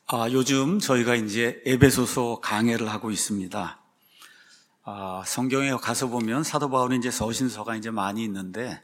요즘 저희가 이제 에베소서 강해를 하고 있습니다. 성경에 가서 보면 사도 바울이 이제 서신서가 이제 많이 있는데,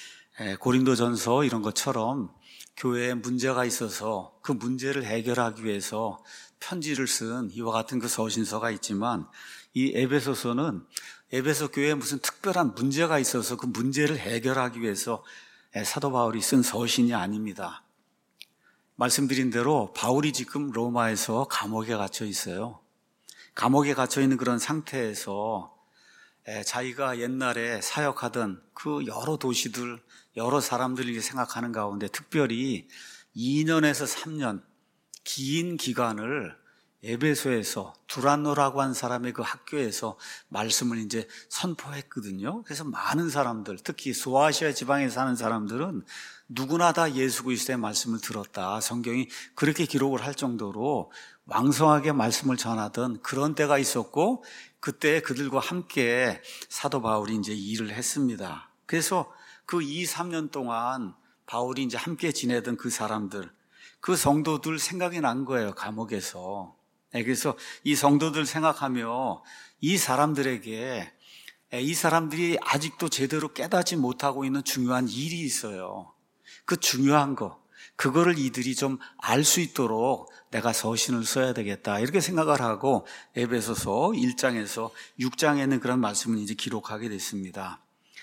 고린도전서 이런 것처럼 교회에 문제가 있어서 그 문제를 해결하기 위해서 편지를 쓴 이와 같은 그 서신서가 있지만, 이 에베소서는 에베소 교회에 무슨 특별한 문제가 있어서 그 문제를 해결하기 위해서 사도 바울이 쓴 서신이 아닙니다. 말씀드린 대로 바울이 지금 로마에서 감옥에 갇혀 있어요. 감옥에 갇혀 있는 그런 상태에서 자기가 옛날에 사역하던 그 여러 도시들, 여러 사람들이 생각하는 가운데 특별히 2년에서 3년 긴 기간을 에베소에서 두란노라고 한 사람의 그 학교에서 말씀을 이제 선포했거든요. 그래서 많은 사람들, 특히 소아시아 지방에 사는 사람들은 누구나 다 예수 그리스도의 말씀을 들었다. 성경이 그렇게 기록을 할 정도로 왕성하게 말씀을 전하던 그런 때가 있었고, 그때 그들과 함께 사도 바울이 이제 일을 했습니다. 그래서 그 2, 3년 동안 바울이 이제 함께 지내던 그 사람들, 그 성도들 생각이 난 거예요, 감옥에서. 그래서 이 성도들 생각하며 이 사람들에게, 이 사람들이 아직도 제대로 깨닫지 못하고 있는 중요한 일이 있어요. 그 중요한 거, 그거를 이들이 좀 알 수 있도록 내가 서신을 써야 되겠다, 이렇게 생각을 하고 에베소서 1장에서 6장에는 그런 말씀을 이제 기록하게 됐습니다.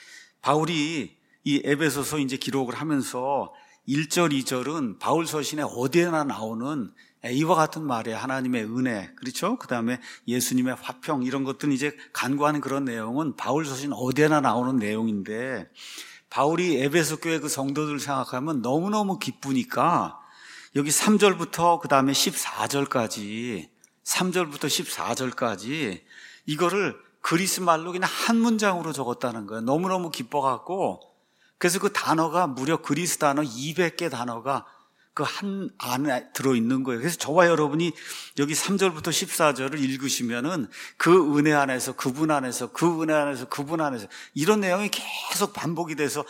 바울이 이 에베소서 이제 기록을 하면서 1절, 2절은 바울 서신에 어디에나 나오는 이와 같은 말에 하나님의 은혜, 그렇죠? 그 다음에 예수님의 화평, 이런 것들은 이제 간구하는 그런 내용은 바울 서신 어디에나 나오는 내용인데, 바울이 에베소 교회 그 성도들을 생각하면 너무너무 기쁘니까 여기 3절부터 그 다음에 14절까지, 3절부터 14절까지 이거를 그리스 말로 그냥 한 문장으로 적었다는 거예요. 너무너무 기뻐갖고, 그래서 그 단어가 무려 그리스 단어 200개 단어가 그 한 안에 들어있는 거예요. 그래서 저와 여러분이 여기 3절부터 14절을 읽으시면은 그 은혜 안에서, 그분 안에서, 그 은혜 안에서, 그분 안에서 이런 내용이 계속 반복이 돼서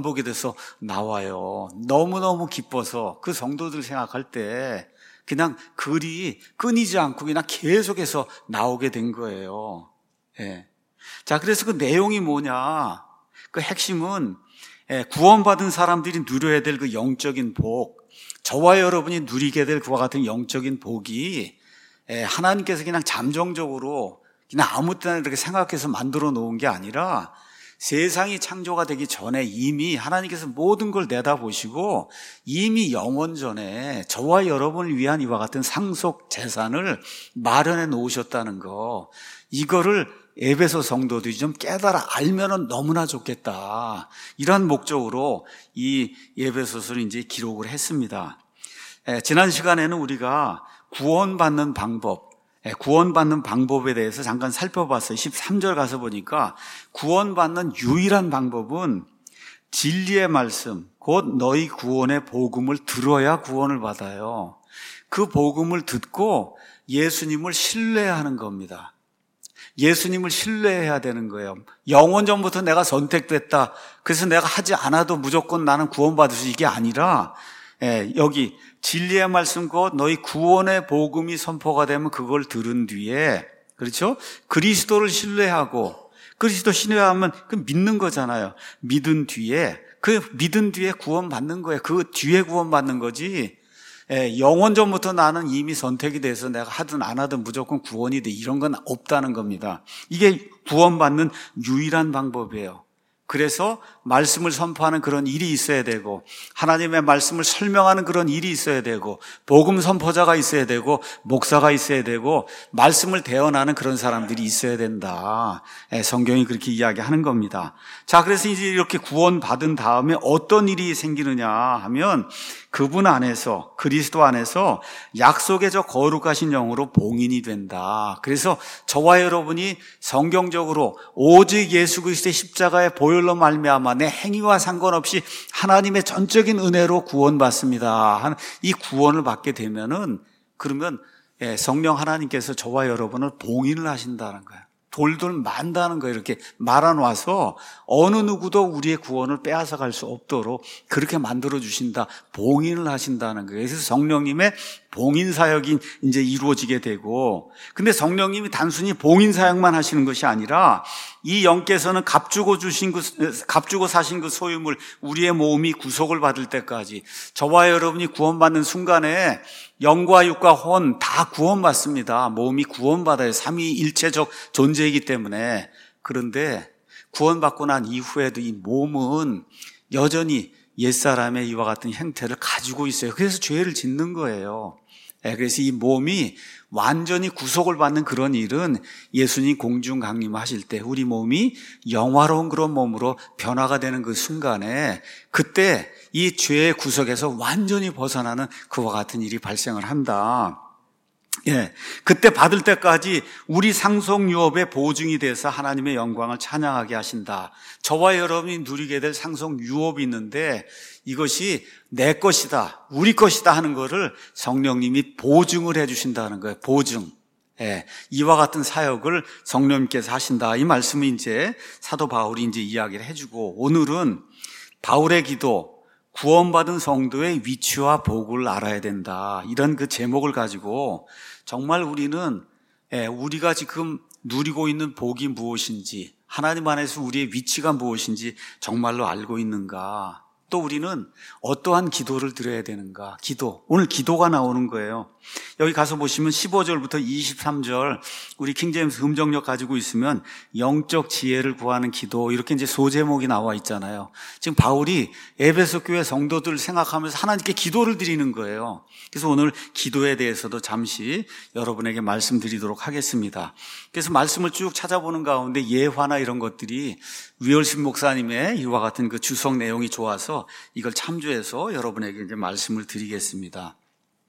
나와요. 너무너무 기뻐서 그 성도들 생각할 때 그냥 글이 끊이지 않고 그냥 계속해서 나오게 된 거예요. 예. 자, 그래서 그 내용이 뭐냐? 그 핵심은 구원받은 사람들이 누려야 될 그 영적인 복, 저와 여러분이 누리게 될 그와 같은 영적인 복이 하나님께서 그냥 잠정적으로 그냥 아무 때나 이렇게 생각해서 만들어 놓은 게 아니라 세상이 창조가 되기 전에 이미 하나님께서 모든 걸 내다보시고 이미 영원 전에 저와 여러분을 위한 이와 같은 상속 재산을 마련해 놓으셨다는 거, 이거를 에베소 성도들이 좀 깨달아 알면은 너무나 좋겠다, 이런 목적으로 이 에베소서를 이제 기록을 했습니다. 지난 시간에는 우리가 구원받는 방법에 대해서 잠깐 살펴봤어요. 13절 가서 보니까 구원받는 유일한 방법은 진리의 말씀, 곧 너희 구원의 복음을 들어야 구원을 받아요. 그 복음을 듣고 예수님을 신뢰하는 겁니다. 예수님을 신뢰해야 되는 거예요. 영원 전부터 내가 선택됐다, 그래서 내가 하지 않아도 무조건 나는 구원받을 수, 이게 아니라 여기 진리의 말씀 곧 너희 구원의 복음이 선포가 되면 그걸 들은 뒤에, 그렇죠? 그리스도를 신뢰하고, 그리스도 신뢰하면 그 믿는 거잖아요. 믿은 뒤에 구원받는 거예요. 그 뒤에 구원받는 거지, 영원 전부터 나는 이미 선택이 돼서 내가 하든 안 하든 무조건 구원이 돼, 이런 건 없다는 겁니다. 이게 구원받는 유일한 방법이에요. 그래서 말씀을 선포하는 그런 일이 있어야 되고, 하나님의 말씀을 설명하는 그런 일이 있어야 되고, 복음 선포자가 있어야 되고, 목사가 있어야 되고, 말씀을 대언하는 그런 사람들이 있어야 된다. 성경이 그렇게 이야기하는 겁니다. 자, 그래서 이제 이렇게 구원받은 다음에 어떤 일이 생기느냐 하면, 그분 안에서, 그리스도 안에서 약속의 저 거룩하신 영으로 봉인이 된다. 그래서 저와 여러분이 성경적으로 오직 예수 그리스도의 십자가의 보혈로 말미암아 내 행위와 상관없이 하나님의 전적인 은혜로 구원받습니다 하는 이 구원을 받게 되면은, 그러면 성령 하나님께서 저와 여러분을 봉인을 하신다는 거예요. 돌돌 만다는 거예요. 이렇게 말아놔서 어느 누구도 우리의 구원을 빼앗아 갈 수 없도록 그렇게 만들어 주신다. 봉인을 하신다는 거예요. 그래서 성령님의 봉인 사역이 이제 이루어지게 되고, 근데 성령님이 단순히 봉인 사역만 하시는 것이 아니라 이 영께서는 값주고 사신 그 소유물, 우리의 몸이 구속을 받을 때까지, 저와 여러분이 구원받는 순간에 영과 육과 혼 다 구원받습니다. 몸이 구원받아요. 삼위일체적 존재이기 때문에. 그런데 구원받고 난 이후에도 이 몸은 여전히 옛사람의 이와 같은 형태를 가지고 있어요. 그래서 죄를 짓는 거예요. 그래서 이 몸이 완전히 구속을 받는 그런 일은 예수님 공중 강림하실 때 우리 몸이 영화로운 그런 몸으로 변화가 되는 그 순간에, 그때 이 죄의 구속에서 완전히 벗어나는 그와 같은 일이 발생을 한다. 그때 받을 때까지 우리 상속 유업의 보증이 돼서 하나님의 영광을 찬양하게 하신다. 저와 여러분이 누리게 될 상속 유업이 있는데 이것이 내 것이다, 우리 것이다 하는 거를 성령님이 보증을 해 주신다는 거예요. 보증. 이와 같은 사역을 성령님께서 하신다. 이 말씀을 이제 사도 바울이 이제 이야기를 해주고, 오늘은 바울의 기도, 구원받은 성도의 위치와 복을 알아야 된다. 이런 그 제목을 가지고 정말 우리는 우리가 지금 누리고 있는 복이 무엇인지, 하나님 안에서 우리의 위치가 무엇인지 정말로 알고 있는가? 또 우리는 어떠한 기도를 드려야 되는가? 기도. 오늘 기도가 나오는 거예요. 여기 가서 보시면 15절부터 23절, 우리 킹제임스 음정력 가지고 있으면 영적 지혜를 구하는 기도, 이렇게 이제 소제목이 나와 있잖아요. 지금 바울이 에베소 교회 성도들을 생각하면서 하나님께 기도를 드리는 거예요. 그래서 오늘 기도에 대해서도 잠시 여러분에게 말씀드리도록 하겠습니다. 그래서 말씀을 쭉 찾아보는 가운데 예화나 이런 것들이 위얼신 목사님의 이와 같은 그 주석 내용이 좋아서 이걸 참조해서 여러분에게 이제 말씀을 드리겠습니다.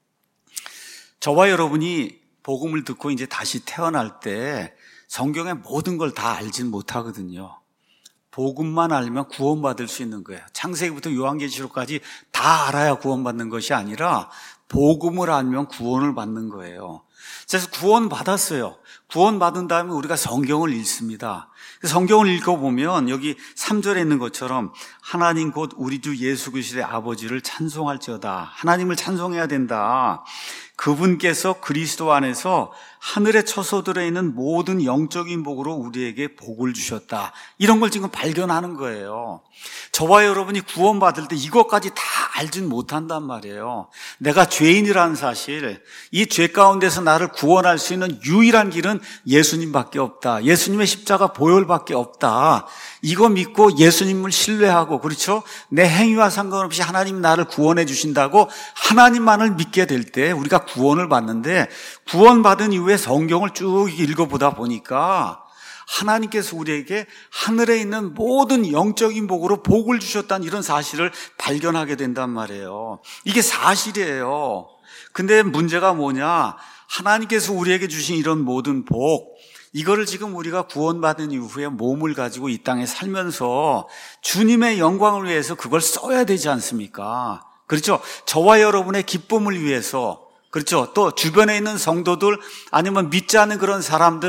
저와 여러분이 복음을 듣고 이제 다시 태어날 때 성경의 모든 걸 다 알진 못하거든요. 복음만 알면 구원받을 수 있는 거예요. 창세기부터 요한계시록까지 다 알아야 구원받는 것이 아니라 복음을 알면 구원을 받는 거예요. 그래서 구원받았어요. 구원받은 다음에 우리가 성경을 읽습니다. 성경을 읽어보면 여기 3절에 있는 것처럼 하나님 곧 우리 주 예수 그리스도의 아버지를 찬송할지어다. 하나님을 찬송해야 된다. 그분께서 그리스도 안에서 하늘의 처소들에 있는 모든 영적인 복으로 우리에게 복을 주셨다. 이런 걸 지금 발견하는 거예요. 저와 여러분이 구원받을 때 이것까지 다 알진 못한단 말이에요. 내가 죄인이라는 사실, 이 죄 가운데서 나를 구원할 수 있는 유일한 길은 예수님밖에 없다. 예수님의 십자가 보혈밖에 없다. 이거 믿고 예수님을 신뢰하고, 그렇죠? 내 행위와 상관없이 하나님이 나를 구원해 주신다고 하나님만을 믿게 될 때 우리가 구원을 받는데, 구원받은 이후에 성경을 쭉 읽어보다 보니까 하나님께서 우리에게 하늘에 있는 모든 영적인 복으로 복을 주셨다는 이런 사실을 발견하게 된단 말이에요. 이게 사실이에요. 근데 문제가 뭐냐? 하나님께서 우리에게 주신 이런 모든 복, 이거를 지금 우리가 구원받은 이후에 몸을 가지고 이 땅에 살면서 주님의 영광을 위해서 그걸 써야 되지 않습니까? 그렇죠? 저와 여러분의 기쁨을 위해서, 그렇죠? 또 주변에 있는 성도들 아니면 믿지 않는 그런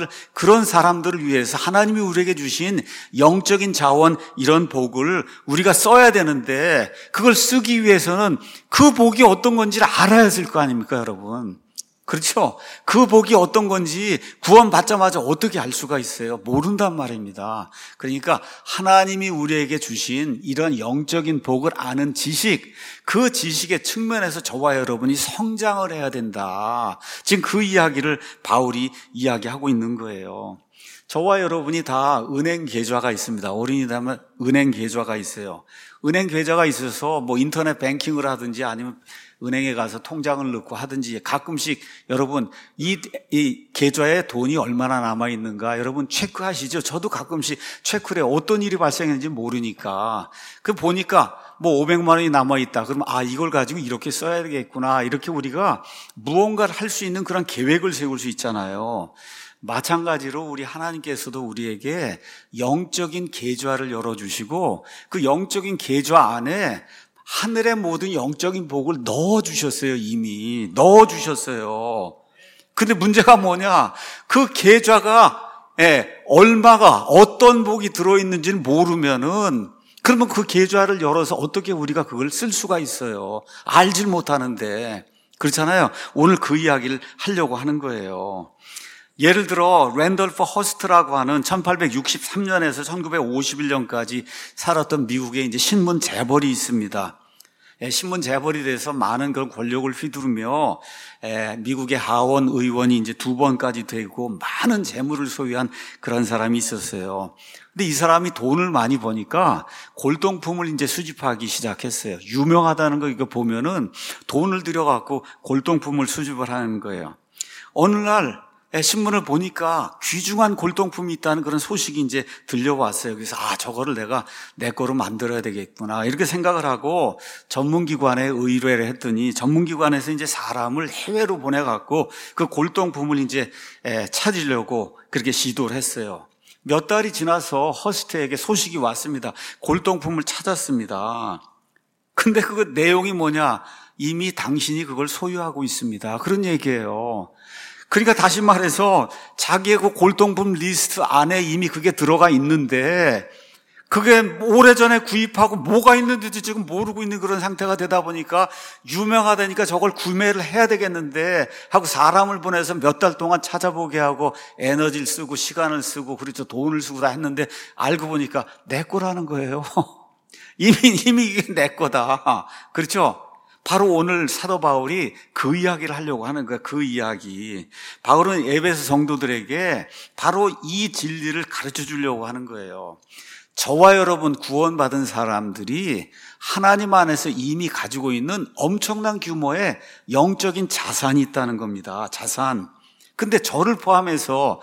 사람들을 위해서 하나님이 우리에게 주신 영적인 자원, 이런 복을 우리가 써야 되는데, 그걸 쓰기 위해서는 그 복이 어떤 건지를 알아야 될 거 아닙니까, 여러분? 그렇죠? 그 복이 어떤 건지 구원받자마자 어떻게 알 수가 있어요? 모른단 말입니다. 그러니까 하나님이 우리에게 주신 이런 영적인 복을 아는 지식, 그 지식의 측면에서 저와 여러분이 성장을 해야 된다. 지금 그 이야기를 바울이 이야기하고 있는 거예요. 저와 여러분이 다 은행 계좌가 있습니다. 어린이라면 은행 계좌가 있어요. 은행 계좌가 있어서 뭐 인터넷 뱅킹을 하든지 아니면 은행에 가서 통장을 넣고 하든지 가끔씩 여러분 이 계좌에 돈이 얼마나 남아 있는가 여러분 체크하시죠? 저도 가끔씩 체크를 해요. 어떤 일이 발생했는지 모르니까. 그 보니까 뭐 500만 원이 남아 있다. 그러면 이걸 가지고 이렇게 써야 되겠구나. 이렇게 우리가 무언가를 할 수 있는 그런 계획을 세울 수 있잖아요. 마찬가지로 우리 하나님께서도 우리에게 영적인 계좌를 열어주시고 그 영적인 계좌 안에 하늘의 모든 영적인 복을 넣어주셨어요. 이미 넣어주셨어요. 근데 문제가 뭐냐? 그 계좌가 얼마가 어떤 복이 들어있는지를 모르면은 그러면 그 계좌를 열어서 어떻게 우리가 그걸 쓸 수가 있어요. 알질 못하는데. 그렇잖아요. 오늘 그 이야기를 하려고 하는 거예요. 예를 들어 랜돌프 허스트라고 하는 1863년에서 1951년까지 살았던 미국의 이제 신문 재벌이 있습니다. 신문 재벌이 돼서 많은 그런 권력을 휘두르며 미국의 하원 의원이 이제 2번까지 되고 많은 재물을 소유한 그런 사람이 있었어요. 근데 이 사람이 돈을 많이 버니까 골동품을 이제 수집하기 시작했어요. 유명하다는 거 이거 보면은 돈을 들여갖고 골동품을 수집을 하는 거예요. 어느 날 신문을 보니까 귀중한 골동품이 있다는 그런 소식이 이제 들려왔어요. 그래서 저거를 내가 내 거로 만들어야 되겠구나 이렇게 생각을 하고 전문기관에 의뢰를 했더니 전문기관에서 이제 사람을 해외로 보내갖고 그 골동품을 이제 찾으려고 그렇게 시도를 했어요. 몇 달이 지나서 허스트에게 소식이 왔습니다. 골동품을 찾았습니다. 근데 그 내용이 뭐냐? 이미 당신이 그걸 소유하고 있습니다. 그런 얘기예요. 그러니까 다시 말해서 자기의 그 골동품 리스트 안에 이미 그게 들어가 있는데 그게 오래전에 구입하고 뭐가 있는지도 지금 모르고 있는 그런 상태가 되다 보니까 유명하다니까 저걸 구매를 해야 되겠는데 하고 사람을 보내서 몇 달 동안 찾아보게 하고 에너지를 쓰고 시간을 쓰고 그렇죠. 돈을 쓰고 다 했는데 알고 보니까 내 거라는 거예요. 이미 이게 내 거다. 그렇죠? 바로 오늘 사도 바울이 그 이야기를 하려고 하는 거예요. 그 이야기. 바울은 에베소 성도들에게 바로 이 진리를 가르쳐 주려고 하는 거예요. 저와 여러분 구원받은 사람들이 하나님 안에서 이미 가지고 있는 엄청난 규모의 영적인 자산이 있다는 겁니다. 자산. 근데 저를 포함해서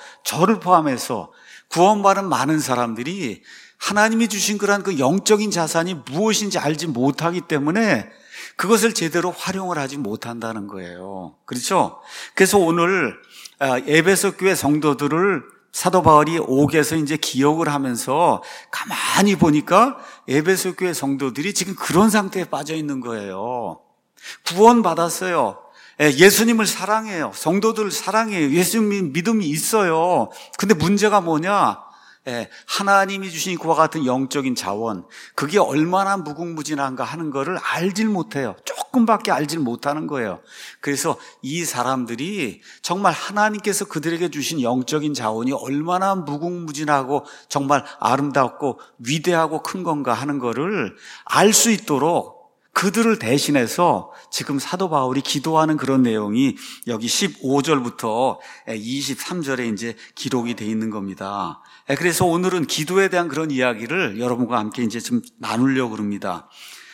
구원받은 많은 사람들이 하나님이 주신 그런 그 영적인 자산이 무엇인지 알지 못하기 때문에 그것을 제대로 활용을 하지 못한다는 거예요. 그렇죠? 그래서 오늘 에베소 교회 성도들을 사도 바울이 옥에서 이제 기억을 하면서 가만히 보니까 에베소 교회 성도들이 지금 그런 상태에 빠져 있는 거예요. 구원받았어요. 예수님을 사랑해요. 성도들을 사랑해요. 예수님 믿음이 있어요. 근데 문제가 뭐냐? 하나님이 주신 그와 같은 영적인 자원, 그게 얼마나 무궁무진한가 하는 거를 알질 못해요. 조금밖에 알질 못하는 거예요. 그래서 이 사람들이 정말 하나님께서 그들에게 주신 영적인 자원이 얼마나 무궁무진하고 정말 아름답고 위대하고 큰 건가 하는 거를 알 수 있도록 그들을 대신해서 지금 사도 바울이 기도하는 그런 내용이 여기 15절부터 23절에 이제 기록이 되어 있는 겁니다. 그래서 오늘은 기도에 대한 그런 이야기를 여러분과 함께 이제 좀 나누려고 합니다.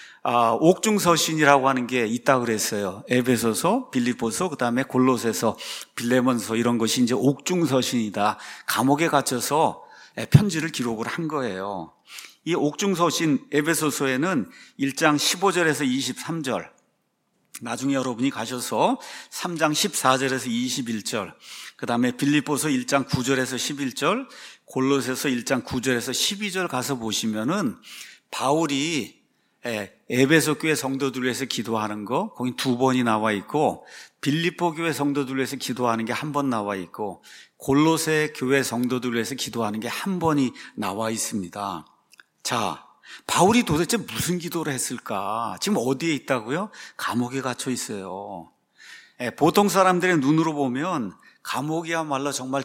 옥중서신이라고 하는 게 있다 그랬어요. 에베소서, 빌립보서, 그다음에 골로새서, 빌레몬서 이런 것이 이제 옥중서신이다. 감옥에 갇혀서 편지를 기록을 한 거예요. 이 옥중서신 에베소서에는 1장 15절에서 23절, 나중에 여러분이 가셔서 3장 14절에서 21절, 그 다음에 빌립보서 1장 9절에서 11절, 골로새서 1장 9절에서 12절 가서 보시면은 바울이 에베소 교회 성도들 위해서 기도하는 거 거기 2번이 나와 있고, 빌립보 교회 성도들 위해서 기도하는 게 1번 나와 있고, 골로새 교회 성도들 위해서 기도하는 게 1번이 나와 있습니다. 자, 바울이 도대체 무슨 기도를 했을까? 지금 어디에 있다고요? 감옥에 갇혀 있어요. 보통 사람들의 눈으로 보면 감옥이야말로 정말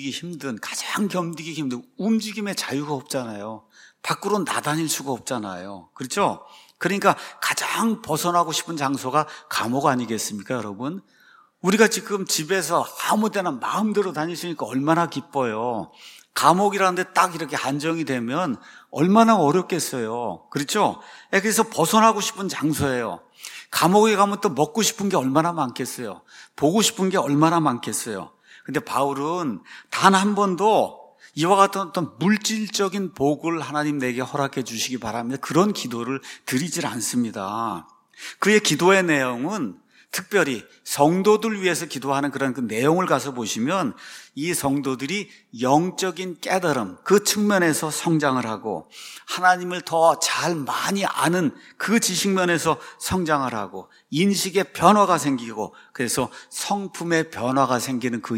가장 견디기 힘든 움직임의 자유가 없잖아요. 밖으로 나다닐 수가 없잖아요. 그렇죠? 그러니까 가장 벗어나고 싶은 장소가 감옥 아니겠습니까, 여러분? 우리가 지금 집에서 아무 데나 마음대로 다닐 수 있으니까 얼마나 기뻐요. 감옥이라는 데 딱 이렇게 한정이 되면 얼마나 어렵겠어요. 그렇죠? 그래서 벗어나고 싶은 장소예요. 감옥에 가면 또 먹고 싶은 게 얼마나 많겠어요. 보고 싶은 게 얼마나 많겠어요. 근데 바울은 단 한 번도 이와 같은 어떤 물질적인 복을 하나님 내게 허락해 주시기 바랍니다. 그런 기도를 드리질 않습니다. 그의 기도의 내용은 특별히 성도들 위해서 기도하는 그런 그 내용을 가서 보시면 이 성도들이 영적인 깨달음, 그 측면에서 성장을 하고 하나님을 더 잘 많이 아는 그 지식면에서 성장을 하고 인식의 변화가 생기고 그래서 성품의 변화가 생기는 그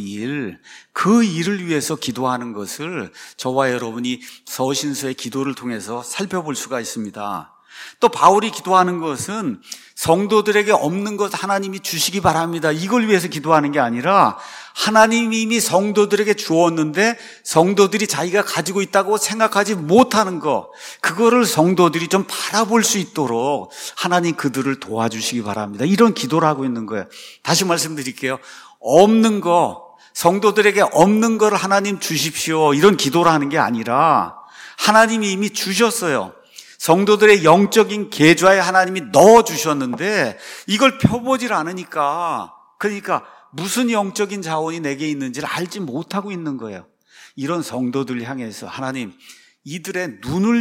일을 위해서 기도하는 것을 저와 여러분이 서신서의 기도를 통해서 살펴볼 수가 있습니다. 또 바울이 기도하는 것은 성도들에게 없는 것 하나님이 주시기 바랍니다, 이걸 위해서 기도하는 게 아니라 하나님이 이미 성도들에게 주었는데 성도들이 자기가 가지고 있다고 생각하지 못하는 거, 그거를 성도들이 좀 바라볼 수 있도록 하나님 그들을 도와주시기 바랍니다, 이런 기도를 하고 있는 거예요. 다시 말씀드릴게요. 없는 거, 성도들에게 없는 걸 하나님 주십시오, 이런 기도를 하는 게 아니라 하나님이 이미 주셨어요. 성도들의 영적인 계좌에 하나님이 넣어주셨는데 이걸 펴보질 않으니까, 그러니까 무슨 영적인 자원이 내게 있는지를 알지 못하고 있는 거예요. 이런 성도들 향해서 하나님, 이들의 눈을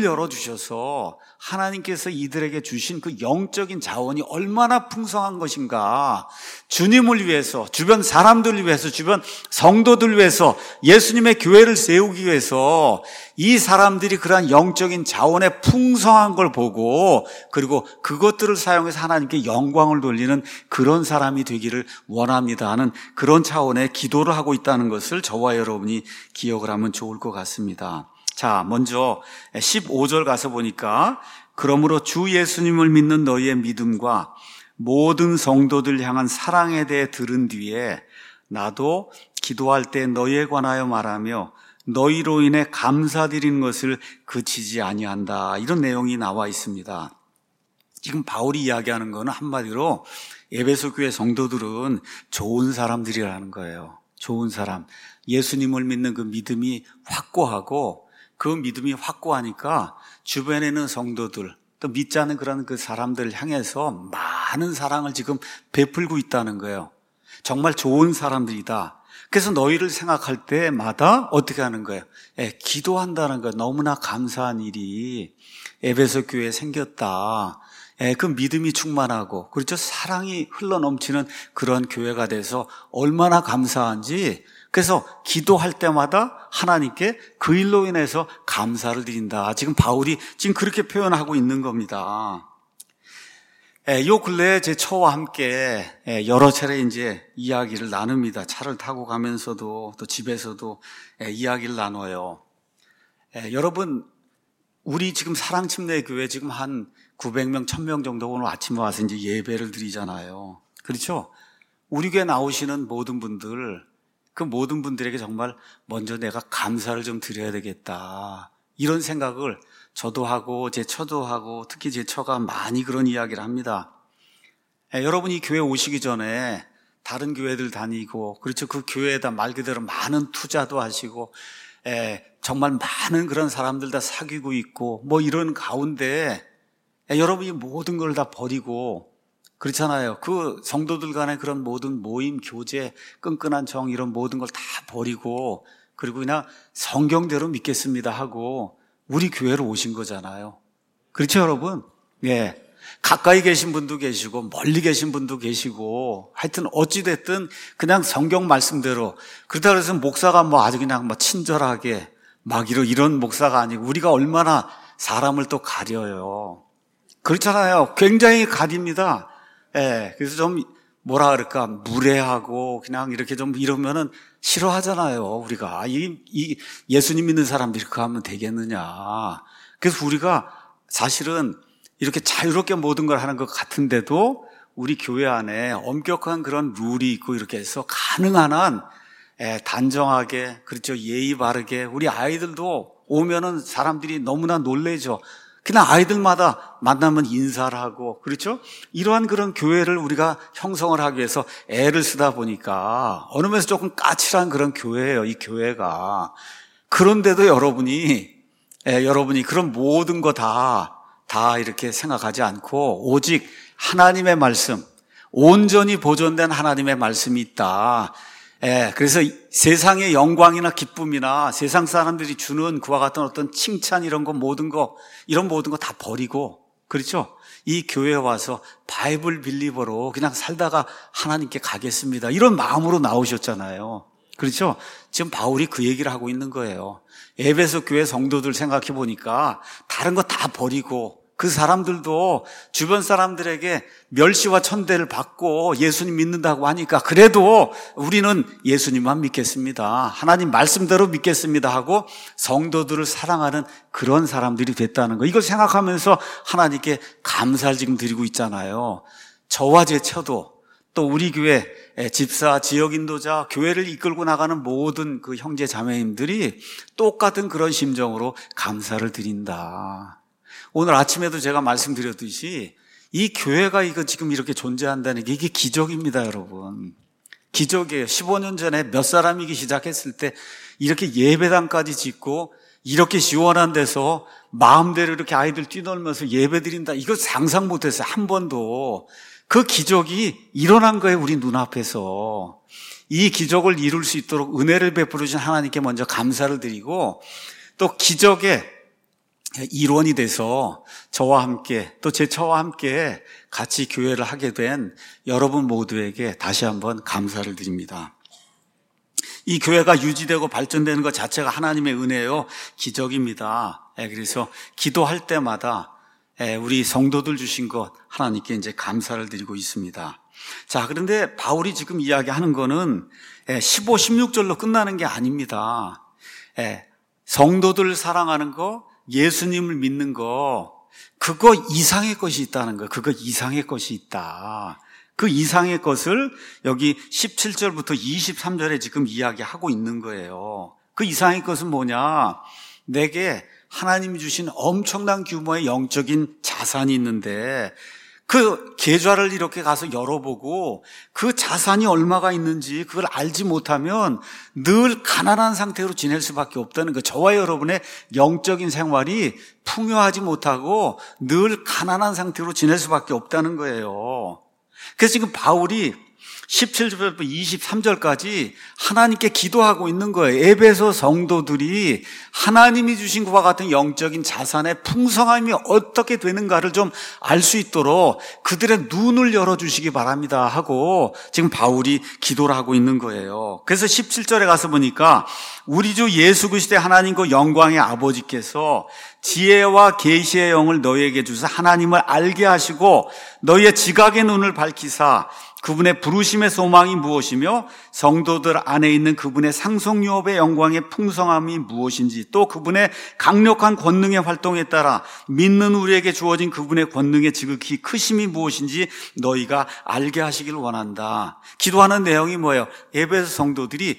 열어주셔서 하나님께서 이들에게 주신 그 영적인 자원이 얼마나 풍성한 것인가, 주님을 위해서, 주변 사람들을 위해서, 주변 성도들 위해서, 예수님의 교회를 세우기 위해서 이 사람들이 그러한 영적인 자원의 풍성한 걸 보고 그리고 그것들을 사용해서 하나님께 영광을 돌리는 그런 사람이 되기를 원합니다 하는 그런 차원의 기도를 하고 있다는 것을 저와 여러분이 기억을 하면 좋을 것 같습니다. 자, 먼저 15절 가서 보니까 그러므로 주 예수님을 믿는 너희의 믿음과 모든 성도들 향한 사랑에 대해 들은 뒤에 나도 기도할 때 너희에 관하여 말하며 너희로 인해 감사드리는 것을 그치지 아니한다, 이런 내용이 나와 있습니다. 지금 바울이 이야기하는 거는 한마디로 에베소 교회 성도들은 좋은 사람들이라는 거예요. 좋은 사람, 예수님을 믿는 그 믿음이 확고하고 그 믿음이 확고하니까 주변에 있는 성도들, 또 믿지 않는 그런 그 사람들을 향해서 많은 사랑을 지금 베풀고 있다는 거예요. 정말 좋은 사람들이다. 그래서 너희를 생각할 때마다 어떻게 하는 거예요? 기도한다는 거예요. 너무나 감사한 일이 에베소 교회에 생겼다. 그 믿음이 충만하고, 그렇죠, 사랑이 흘러넘치는 그런 교회가 돼서 얼마나 감사한지, 그래서 기도할 때마다 하나님께 그 일로 인해서 감사를 드린다. 지금 바울이 지금 그렇게 표현하고 있는 겁니다. 요 근래에 제 처와 함께 여러 차례 이제 이야기를 나눕니다. 차를 타고 가면서도 또 집에서도 이야기를 나눠요. 여러분, 우리 지금 사랑침례교회 지금 한 900명, 1000명 정도 오늘 아침에 와서 이제 예배를 드리잖아요. 그렇죠? 우리 교회 나오시는 모든 분들, 그 모든 분들에게 정말 먼저 내가 감사를 좀 드려야 되겠다, 이런 생각을 저도 하고 제 처도 하고 특히 제 처가 많이 그런 이야기를 합니다. 여러분이 교회 오시기 전에 다른 교회들 다니고, 그렇죠, 그 교회에다 말 그대로 많은 투자도 하시고 정말 많은 그런 사람들 다 사귀고 있고 뭐 이런 가운데 여러분이 모든 걸 다 버리고, 그렇잖아요. 그 성도들 간의 그런 모든 모임, 교제, 끈끈한 정, 이런 모든 걸 다 버리고 그리고 그냥 성경대로 믿겠습니다 하고 우리 교회로 오신 거잖아요. 그렇죠, 여러분? 예. 가까이 계신 분도 계시고 멀리 계신 분도 계시고 하여튼 어찌됐든 그냥 성경 말씀대로, 그렇다고 해서 목사가 뭐 아주 그냥 뭐 친절하게 막 이런 목사가 아니고 우리가 얼마나 사람을 또 가려요. 그렇잖아요. 굉장히 가립니다. 예, 그래서 좀 뭐라 그럴까, 무례하고 그냥 이렇게 좀 이러면은 싫어하잖아요. 우리가 이 예수님 믿는 사람들이 그렇게 하면 되겠느냐. 그래서 우리가 사실은 이렇게 자유롭게 모든 걸 하는 것 같은데도 우리 교회 안에 엄격한 그런 룰이 있고 이렇게 해서 가능한 한 단정하게, 그렇죠, 예의 바르게, 우리 아이들도 오면은 사람들이 너무나 놀래죠. 그냥 아이들마다 만나면 인사를 하고, 그렇죠? 이러한 그런 교회를 우리가 형성을 하기 위해서 애를 쓰다 보니까 어느 면에서 조금 까칠한 그런 교회예요, 이 교회가. 그런데도 여러분이 그런 모든 거 다 이렇게 생각하지 않고 오직 하나님의 말씀, 온전히 보존된 하나님의 말씀이 있다. 그래서 세상의 영광이나 기쁨이나 세상 사람들이 주는 그와 같은 어떤 칭찬 이런 거 모든 거 다 버리고, 그렇죠? 이 교회에 와서 바이블 빌리버로 그냥 살다가 하나님께 가겠습니다. 이런 마음으로 나오셨잖아요. 그렇죠? 지금 바울이 그 얘기를 하고 있는 거예요. 에베소 교회 성도들 생각해 보니까 다른 거 다 버리고 그 사람들도 주변 사람들에게 멸시와 천대를 받고 예수님 믿는다고 하니까 그래도 우리는 예수님만 믿겠습니다. 하나님 말씀대로 믿겠습니다 하고 성도들을 사랑하는 그런 사람들이 됐다는 거. 이걸 생각하면서 하나님께 감사를 지금 드리고 있잖아요. 저와 제 처도 또 우리 교회 집사, 지역 인도자, 교회를 이끌고 나가는 모든 그 형제 자매님들이 똑같은 그런 심정으로 감사를 드린다. 오늘 아침에도 제가 말씀드렸듯이 이 교회가 이거 지금 이렇게 존재한다는 게 이게 기적입니다, 여러분. 기적이에요. 15년 전에 몇 사람이기 시작했을 때 이렇게 예배당까지 짓고 이렇게 시원한 데서 마음대로 이렇게 아이들 뛰놀면서 예배 드린다. 이거 상상 못했어요. 한 번도. 그 기적이 일어난 거예요, 우리 눈앞에서. 이 기적을 이룰 수 있도록 은혜를 베풀어 주신 하나님께 먼저 감사를 드리고 또 기적의 일원이 돼서 저와 함께 또 제 처와 함께 같이 교회를 하게 된 여러분 모두에게 다시 한번 감사를 드립니다. 이 교회가 유지되고 발전되는 것 자체가 하나님의 은혜요, 기적입니다. 그래서 기도할 때마다 우리 성도들 주신 것 하나님께 이제 감사를 드리고 있습니다. 자, 그런데 바울이 지금 이야기하는 거는 15, 16절로 끝나는 게 아닙니다. 성도들 사랑하는 거, 예수님을 믿는 거, 그거 이상의 것이 있다는 거, 그거 이상의 것이 있다. 그 이상의 것을 여기 17절부터 23절에 지금 이야기하고 있는 거예요. 그 이상의 것은 뭐냐? 내게 하나님이 주신 엄청난 규모의 영적인 자산이 있는데 그 계좌를 이렇게 가서 열어보고 그 자산이 얼마가 있는지 그걸 알지 못하면 늘 가난한 상태로 지낼 수밖에 없다는 거. 저와 여러분의 영적인 생활이 풍요하지 못하고 늘 가난한 상태로 지낼 수밖에 없다는 거예요. 그래서 지금 바울이 17절부터 23절까지 하나님께 기도하고 있는 거예요. 에베소 성도들이 하나님이 주신 것과 같은 영적인 자산의 풍성함이 어떻게 되는가를 좀 알 수 있도록 그들의 눈을 열어주시기 바랍니다 하고 지금 바울이 기도를 하고 있는 거예요. 그래서 17절에 가서 보니까 우리 주 예수 그리스도의 하나님과 영광의 아버지께서 지혜와 계시의 영을 너희에게 주사 하나님을 알게 하시고 너희의 지각의 눈을 밝히사 그분의 부르심의 소망이 무엇이며 성도들 안에 있는 그분의 상속유업의 영광의 풍성함이 무엇인지 또 그분의 강력한 권능의 활동에 따라 믿는 우리에게 주어진 그분의 권능의 지극히 크심이 무엇인지 너희가 알게 하시길 원한다. 기도하는 내용이 뭐예요? 에베소 성도들이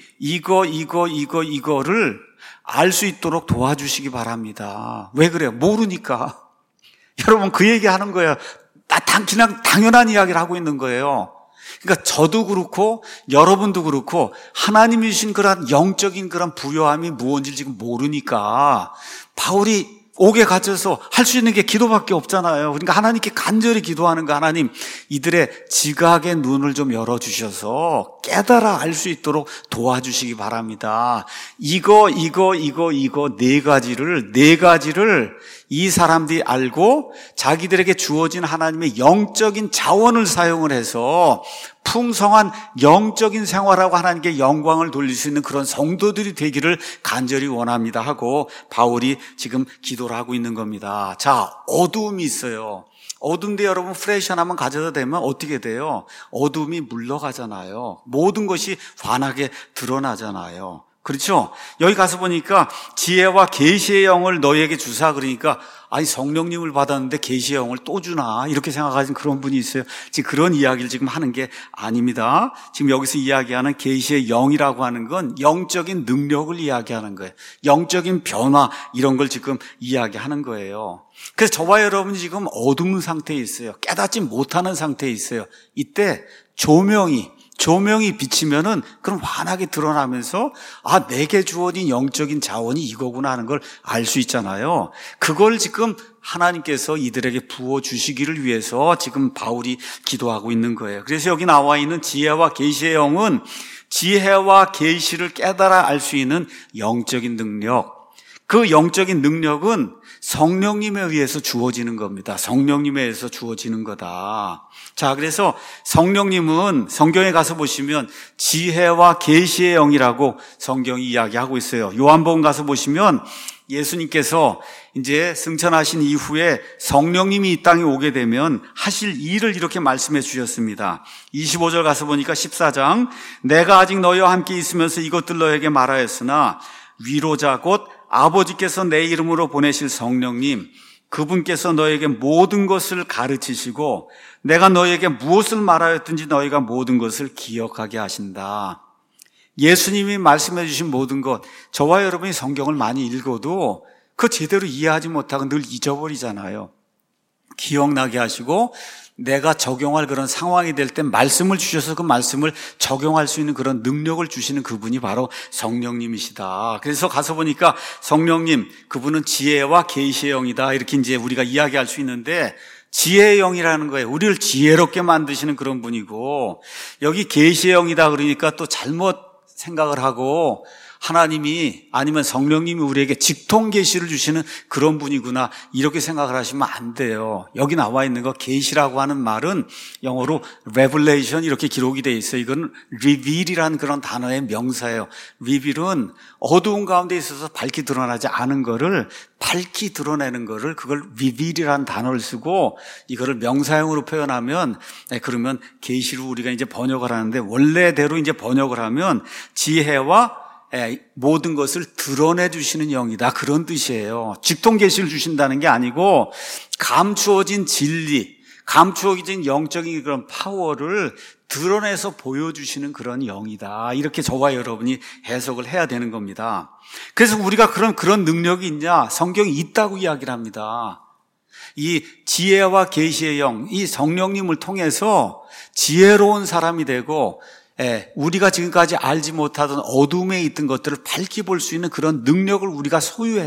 이거를 알 수 있도록 도와주시기 바랍니다. 왜 그래요? 모르니까. 여러분 그 얘기하는 거예요. 그냥 당연한 이야기를 하고 있는 거예요. 그러니까 저도 그렇고 여러분도 그렇고 하나님이 주신 그런 영적인 그런 부요함이 무엇인지 지금 모르니까 바울이 옥에 갇혀서 할 수 있는 게 기도밖에 없잖아요. 그러니까 하나님께 간절히 기도하는 거, 하나님 이들의 지각의 눈을 좀 열어주셔서 깨달아 알 수 있도록 도와주시기 바랍니다. 이거 네 가지를 이 사람들이 알고 자기들에게 주어진 하나님의 영적인 자원을 사용을 해서 풍성한 영적인 생활하고 하나님께 영광을 돌릴 수 있는 그런 성도들이 되기를 간절히 원합니다 하고 바울이 지금 기도를 하고 있는 겁니다. 자, 어두움이 있어요. 어두운데 여러분 플래시 하나만 가져다 대면 어떻게 돼요? 어두움이 물러가잖아요. 모든 것이 환하게 드러나잖아요. 그렇죠? 여기 가서 보니까 지혜와 계시의 영을 너희에게 주사 그러니까 아니 성령님을 받았는데 계시의 영을 또 주나 이렇게 생각하시는 그런 분이 있어요. 지금 그런 이야기를 지금 하는 게 아닙니다. 지금 여기서 이야기하는 계시의 영이라고 하는 건 영적인 능력을 이야기하는 거예요. 영적인 변화 이런 걸 지금 이야기하는 거예요. 그래서 저와 여러분이 지금 어두운 상태에 있어요. 깨닫지 못하는 상태에 있어요. 이때 조명이 비치면은 그럼 환하게 드러나면서 아, 내게 주어진 영적인 자원이 이거구나 하는 걸 알 수 있잖아요. 그걸 지금 하나님께서 이들에게 부어주시기를 위해서 지금 바울이 기도하고 있는 거예요. 그래서 여기 나와 있는 지혜와 계시의 영은 지혜와 계시를 깨달아 알 수 있는 영적인 능력, 그 영적인 능력은 성령님에 의해서 주어지는 겁니다. 성령님에 의해서 주어지는 거다. 자, 그래서 성령님은 성경에 가서 보시면 지혜와 계시의 영이라고 성경이 이야기하고 있어요. 요한복음 가서 보시면 예수님께서 이제 승천하신 이후에 성령님이 이 땅에 오게 되면 하실 일을 이렇게 말씀해 주셨습니다. 25절 가서 보니까 14장, 내가 아직 너희와 함께 있으면서 이것들 너에게 말하였으나 위로자 곧 아버지께서 내 이름으로 보내실 성령님, 그분께서 너에게 모든 것을 가르치시고 내가 너에게 무엇을 말하였든지 너희가 모든 것을 기억하게 하신다. 예수님이 말씀해 주신 모든 것, 저와 여러분이 성경을 많이 읽어도 그거 제대로 이해하지 못하고 늘 잊어버리잖아요. 기억나게 하시고 내가 적용할 그런 상황이 될 때 말씀을 주셔서 그 말씀을 적용할 수 있는 그런 능력을 주시는 그분이 바로 성령님이시다. 그래서 가서 보니까 성령님, 그분은 지혜와 계시의 영이다. 이렇게 이제 우리가 이야기할 수 있는데 지혜의 영이라는 거예요. 우리를 지혜롭게 만드시는 그런 분이고, 여기 계시의 영이다 그러니까 또 잘못 생각을 하고 하나님이 아니면 성령님이 우리에게 직통 계시를 주시는 그런 분이구나 이렇게 생각을 하시면 안 돼요. 여기 나와 있는 거 계시라고 하는 말은 영어로 revelation 이렇게 기록이 돼 있어요. 이건 reveal이라는 그런 단어의 명사예요. reveal은 어두운 가운데 있어서 밝히 드러나지 않은 거를 밝히 드러내는 거를 그걸 reveal이라는 단어를 쓰고 이거를 명사형으로 표현하면 그러면 계시로 우리가 이제 번역을 하는데 원래대로 이제 번역을 하면 지혜와 모든 것을 드러내 주시는 영이다. 그런 뜻이에요. 직통 계시를 주신다는 게 아니고 감추어진 진리, 감추어진 영적인 그런 파워를 드러내서 보여주시는 그런 영이다. 이렇게 저와 여러분이 해석을 해야 되는 겁니다. 그래서 우리가 그런 능력이 있냐? 성경이 있다고 이야기를 합니다. 이 지혜와 계시의 영, 이 성령님을 통해서 지혜로운 사람이 되고 우리가 지금까지 알지 못하던 어둠에 있던 것들을 밝히 볼 수 있는 그런 능력을 우리가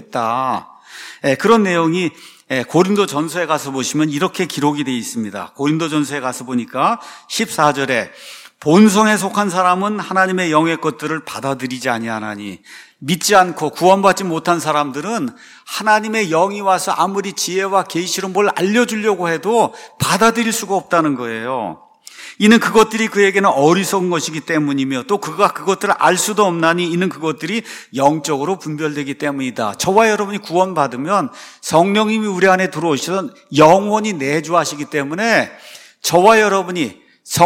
소유했다. 그런 내용이 고린도 전서에 가서 보시면 이렇게 기록이 되어 있습니다. 고린도 전서에 가서 보니까 14절에 본성에 속한 사람은 하나님의 영의 것들을 받아들이지 아니하나니 믿지 않고 구원받지 못한 사람들은 하나님의 영이 와서 아무리 지혜와 계시로 뭘 알려주려고 해도 받아들일 수가 없다는 거예요. 이는 그것들이 그에게는 어리석은 것이기 때문이며 또 그가 그것들을 알 수도 없나니 이는 그것들이 영적으로 분별되기 때문이다. 저와 여러분이 구원받으면 성령님이 우리 안에 들어오시던 영원히 내주하시기 때문에 저와 여러분이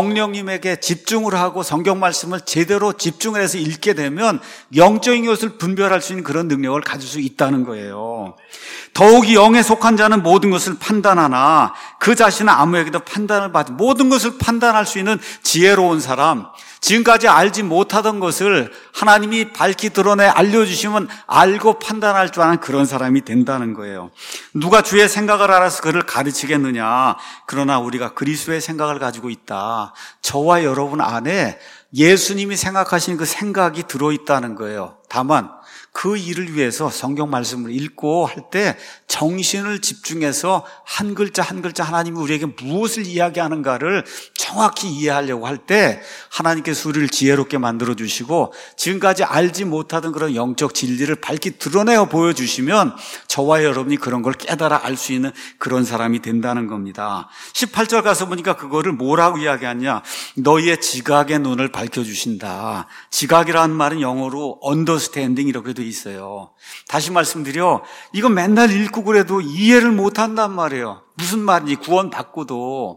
성령님에게 집중을 하고 성경 말씀을 제대로 집중해서 읽게 되면 영적인 것을 분별할 수 있는 그런 능력을 가질 수 있다는 거예요. 더욱이 영에 속한 자는 모든 것을 판단하나 그 자신은 아무에게도 판단을 받지 모든 것을 판단할 수 있는 지혜로운 사람, 지금까지 알지 못하던 것을 하나님이 밝히 드러내 알려주시면 알고 판단할 줄 아는 그런 사람이 된다는 거예요. 누가 주의 생각을 알아서 그를 가르치겠느냐. 그러나 우리가 그리스도의 생각을 가지고 있다. 저와 여러분 안에 예수님이 생각하신 그 생각이 들어있다는 거예요. 다만 그 일을 위해서 성경 말씀을 읽고 할 때 정신을 집중해서 한 글자 한 글자 하나님이 우리에게 무엇을 이야기하는가를 정확히 이해하려고 할 때 하나님께서 우리를 지혜롭게 만들어주시고 지금까지 알지 못하던 그런 영적 진리를 밝히 드러내어 보여주시면 저와 여러분이 그런 걸 깨달아 알 수 있는 그런 사람이 된다는 겁니다. 18절 가서 보니까 그거를 뭐라고 이야기하냐. 너희의 지각의 눈을 밝혀주신다. 지각이라는 말은 영어로 understanding 이렇게 돼 있어요. 다시 말씀드려 이거 맨날 읽고 그래도 이해를 못한단 말이에요. 무슨 말인지 구원받고도.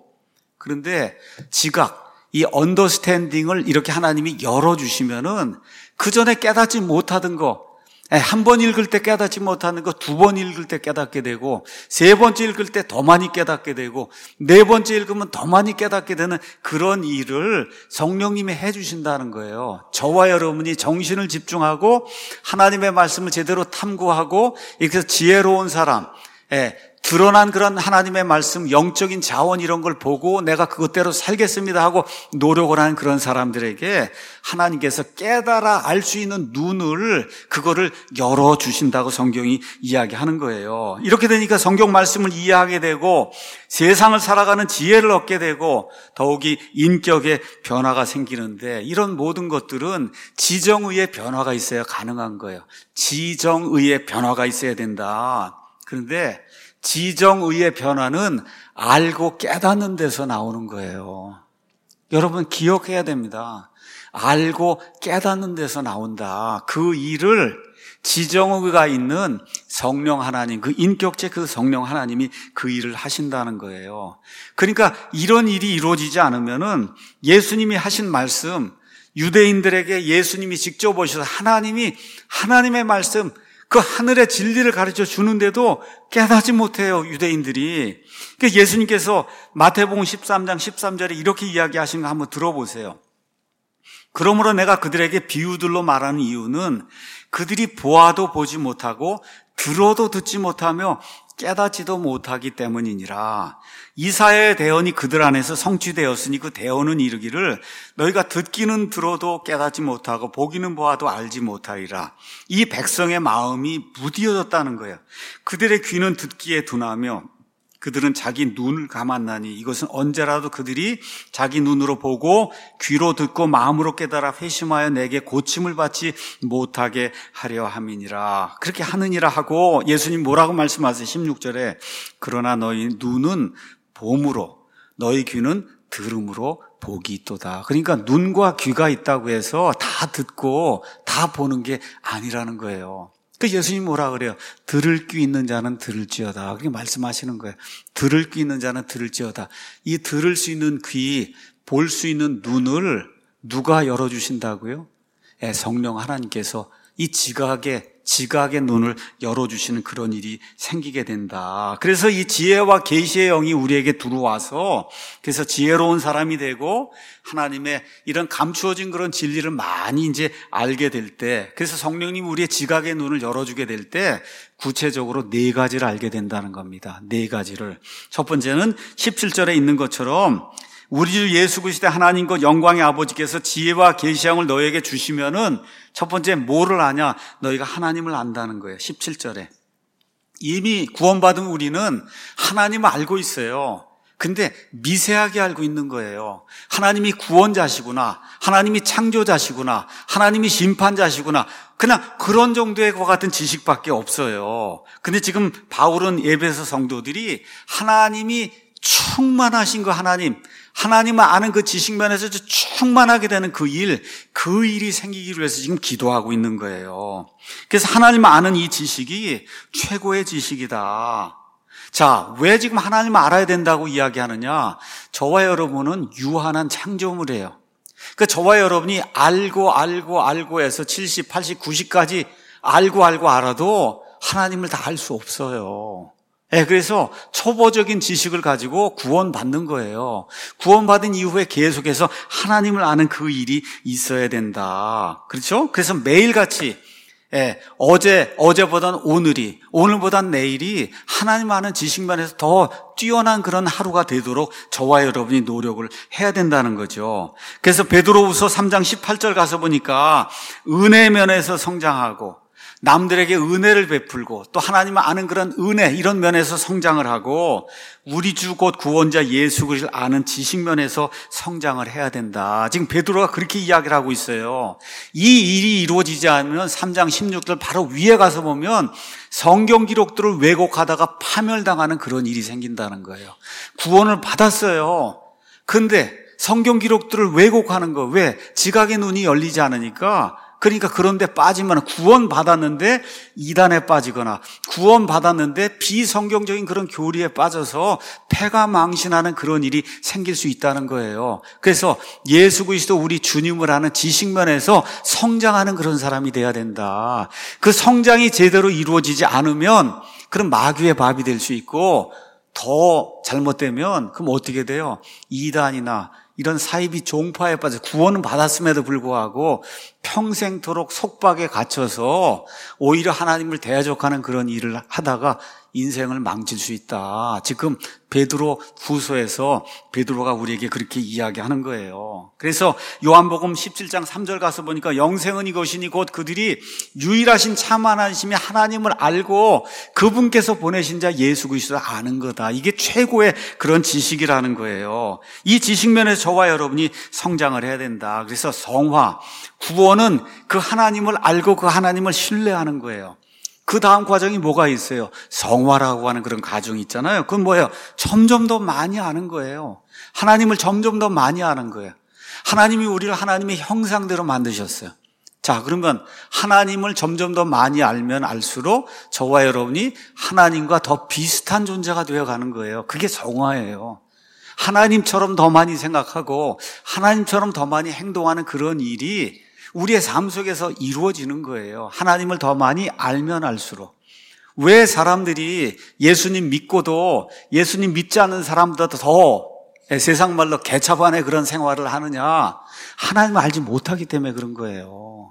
그런데 지각, 이 언더스탠딩을 이렇게 하나님이 열어주시면은 그 전에 깨닫지 못하던 거, 한 번 읽을 때 깨닫지 못하는 거 두 번 읽을 때 깨닫게 되고 세 번째 읽을 때 더 많이 깨닫게 되고 네 번째 읽으면 더 많이 깨닫게 되는 그런 일을 성령님이 해주신다는 거예요. 저와 여러분이 정신을 집중하고 하나님의 말씀을 제대로 탐구하고 이렇게 지혜로운 사람, 드러난 그런 하나님의 말씀, 영적인 자원 이런 걸 보고 내가 그것대로 살겠습니다 하고 노력을 하는 그런 사람들에게 하나님께서 깨달아 알 수 있는 눈을 그거를 열어주신다고 성경이 이야기하는 거예요. 이렇게 되니까 성경 말씀을 이해하게 되고 세상을 살아가는 지혜를 얻게 되고 더욱이 인격의 변화가 생기는데, 이런 모든 것들은 지정의의 변화가 있어야 가능한 거예요. 지정의의 변화가 있어야 된다. 그런데 지정의의 변화는 알고 깨닫는 데서 나오는 거예요. 여러분 기억해야 됩니다. 알고 깨닫는 데서 나온다. 그 일을 지정의가 있는 성령 하나님, 그 인격체 그 성령 하나님이 그 일을 하신다는 거예요. 그러니까 이런 일이 이루어지지 않으면은 예수님이 하신 말씀, 유대인들에게 예수님이 직접 오셔서 하나님의 말씀, 그 하늘의 진리를 가르쳐 주는데도 깨닫지 못해요, 유대인들이. 그러니까 예수님께서 마태복음 13장 13절에 이렇게 이야기하신 거 한번 들어보세요. 그러므로 내가 그들에게 비유들로 말하는 이유는 그들이 보아도 보지 못하고 들어도 듣지 못하며 깨닫지도 못하기 때문이니라. 이사야의 대언이 그들 안에서 성취되었으니 그 대언은 이르기를 너희가 듣기는 들어도 깨닫지 못하고 보기는 보아도 알지 못하리라. 이 백성의 마음이 무디어졌다는 거예요. 그들의 귀는 듣기에 둔하며 그들은 자기 눈을 감았나니 이것은 언제라도 그들이 자기 눈으로 보고 귀로 듣고 마음으로 깨달아 회심하여 내게 고침을 받지 못하게 하려 함이니라. 그렇게 하느니라 하고 예수님 뭐라고 말씀하세요? 16절에 그러나 너희 눈은 봄으로 너희 귀는 들음으로 복이 있도다. 그러니까 눈과 귀가 있다고 해서 다 듣고 다 보는 게 아니라는 거예요. 그 예수님 뭐라 그래요? 들을 귀 있는 자는 들을지어다. 그렇게 말씀하시는 거예요. 들을 귀 있는 자는 들을지어다. 이 들을 수 있는 귀, 볼 수 있는 눈을 누가 열어주신다고요? 성령 하나님께서 이 지각의 눈을 열어주시는 그런 일이 생기게 된다. 그래서 이 지혜와 계시의 영이 우리에게 들어와서 그래서 지혜로운 사람이 되고 하나님의 이런 감추어진 그런 진리를 많이 이제 알게 될 때, 그래서 성령님이 우리의 지각의 눈을 열어주게 될 때 구체적으로 4가지를 알게 된다는 겁니다. 4가지를. 첫 번째는 17절에 있는 것처럼 우리 주 예수 그리스도의 하나님과 영광의 아버지께서 지혜와 계시형을 너에게 주시면은 첫 번째 뭐를 아냐? 너희가 하나님을 안다는 거예요. 17절에. 이미 구원받은 우리는 하나님을 알고 있어요. 근데 미세하게 알고 있는 거예요. 하나님이 구원자시구나, 하나님이 창조자시구나, 하나님이 심판자시구나, 그냥 그런 정도의 것 같은 지식밖에 없어요. 근데 지금 바울은 에베소 성도들이 하나님이 충만하신 거, 하나님을 아는 그 지식면에서 충만하게 되는 그 일이 생기기 위해서 지금 기도하고 있는 거예요. 그래서 하나님을 아는 이 지식이 최고의 지식이다. 자, 왜 지금 하나님을 알아야 된다고 이야기하느냐? 저와 여러분은 유한한 창조물이에요. 그러니까 저와 여러분이 알고 해서 70, 80, 90까지 알고 알아도 하나님을 다 알 수 없어요. 그래서 초보적인 지식을 가지고 구원받는 거예요. 구원받은 이후에 계속해서 하나님을 아는 그 일이 있어야 된다. 그렇죠? 그래서 매일같이 어제보단 오늘보단 내일이 하나님 아는 지식면에서 더 뛰어난 그런 하루가 되도록 저와 여러분이 노력을 해야 된다는 거죠. 그래서 베드로후서 3장 18절 가서 보니까 은혜 면에서 성장하고 남들에게 은혜를 베풀고 또 하나님을 아는 그런 은혜 이런 면에서 성장을 하고 우리 주 곧 구원자 예수 그리스도를 아는 지식 면에서 성장을 해야 된다. 지금 베드로가 그렇게 이야기를 하고 있어요. 이 일이 이루어지지 않으면 3장 16절 바로 위에 가서 보면 성경 기록들을 왜곡하다가 파멸당하는 그런 일이 생긴다는 거예요. 구원을 받았어요. 근데 성경 기록들을 왜곡하는 거, 왜? 지각의 눈이 열리지 않으니까. 그러니까 그런데 빠지면 구원받았는데 이단에 빠지거나 구원받았는데 비성경적인 그런 교리에 빠져서 패가 망신하는 그런 일이 생길 수 있다는 거예요. 그래서 예수 그리스도 우리 주님을 아는 지식면에서 성장하는 그런 사람이 돼야 된다. 그 성장이 제대로 이루어지지 않으면 그럼 마귀의 밥이 될 수 있고 더 잘못되면 그럼 어떻게 돼요? 이단이나 이런 사이비 종파에 빠져 구원은 받았음에도 불구하고 평생토록 속박에 갇혀서 오히려 하나님을 대적하는 그런 일을 하다가 인생을 망칠 수 있다. 지금 베드로 후서에서 베드로가 우리에게 그렇게 이야기하는 거예요. 그래서 요한복음 17장 3절 가서 보니까 영생은 이것이니 곧 그들이 유일하신 참 하나님이 하나님을 알고 그분께서 보내신 자 예수 그리스도를 아는 거다. 이게 최고의 그런 지식이라는 거예요. 이 지식면에서 저와 여러분이 성장을 해야 된다. 그래서 성화, 구원은 그 하나님을 알고 그 하나님을 신뢰하는 거예요. 그 다음 과정이 뭐가 있어요? 성화라고 하는 그런 과정이 있잖아요. 그건 뭐예요? 점점 더 많이 아는 거예요. 하나님을 점점 더 많이 아는 거예요. 하나님이 우리를 하나님의 형상대로 만드셨어요. 자, 그러면 하나님을 점점 더 많이 알면 알수록 저와 여러분이 하나님과 더 비슷한 존재가 되어가는 거예요. 그게 성화예요. 하나님처럼 더 많이 생각하고 하나님처럼 더 많이 행동하는 그런 일이 우리의 삶 속에서 이루어지는 거예요. 하나님을 더 많이 알면 알수록. 왜 사람들이 예수님 믿고도 예수님 믿지 않는 사람보다 더 세상 말로 개차반의 그런 생활을 하느냐? 하나님을 알지 못하기 때문에 그런 거예요.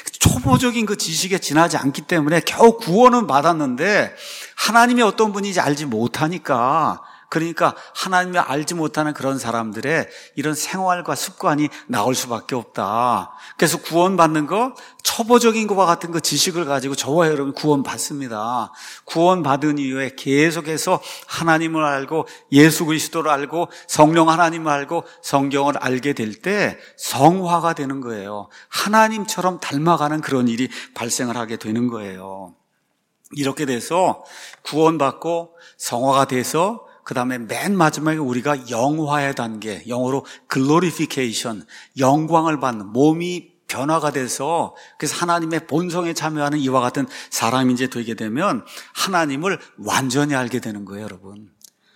초보적인 그 지식에 지나지 않기 때문에 겨우 구원은 받았는데 하나님이 어떤 분인지 알지 못하니까, 그러니까 하나님을 알지 못하는 그런 사람들의 이런 생활과 습관이 나올 수밖에 없다. 그래서 구원받는 거, 초보적인 것과 같은 그 지식을 가지고 저와 여러분 구원받습니다. 구원받은 이후에 계속해서 하나님을 알고 예수 그리스도를 알고 성령 하나님을 알고 성경을 알게 될 때 성화가 되는 거예요. 하나님처럼 닮아가는 그런 일이 발생을 하게 되는 거예요. 이렇게 돼서 구원받고 성화가 돼서 그 다음에 맨 마지막에 우리가 영화의 단계, 영어로 glorification, 영광을 받는, 몸이 변화가 돼서 그래서 하나님의 본성에 참여하는 이와 같은 사람이 이제 되게 되면 하나님을 완전히 알게 되는 거예요, 여러분.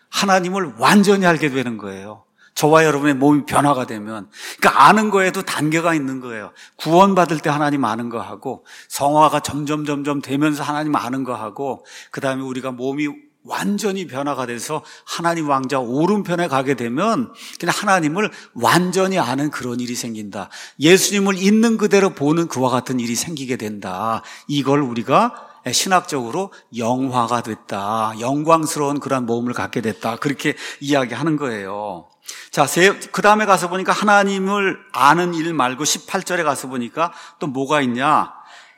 하나님을 완전히 알게 되는 거예요. 저와 여러분의 몸이 변화가 되면. 그러니까 아는 거에도 단계가 있는 거예요. 구원받을 때 하나님 아는 거 하고, 성화가 점점 되면서 하나님 아는 거 하고, 그 다음에 우리가 몸이 완전히 변화가 돼서 하나님 왕자 오른편에 가게 되면 그냥 하나님을 완전히 아는 그런 일이 생긴다. 예수님을 있는 그대로 보는 그와 같은 일이 생기게 된다. 이걸 우리가 신학적으로 영화가 됐다. 영광스러운 그런 몸을 갖게 됐다. 그렇게 이야기하는 거예요. 자, 그 다음에 가서 보니까 하나님을 아는 일 말고 18절에 가서 보니까 또 뭐가 있냐?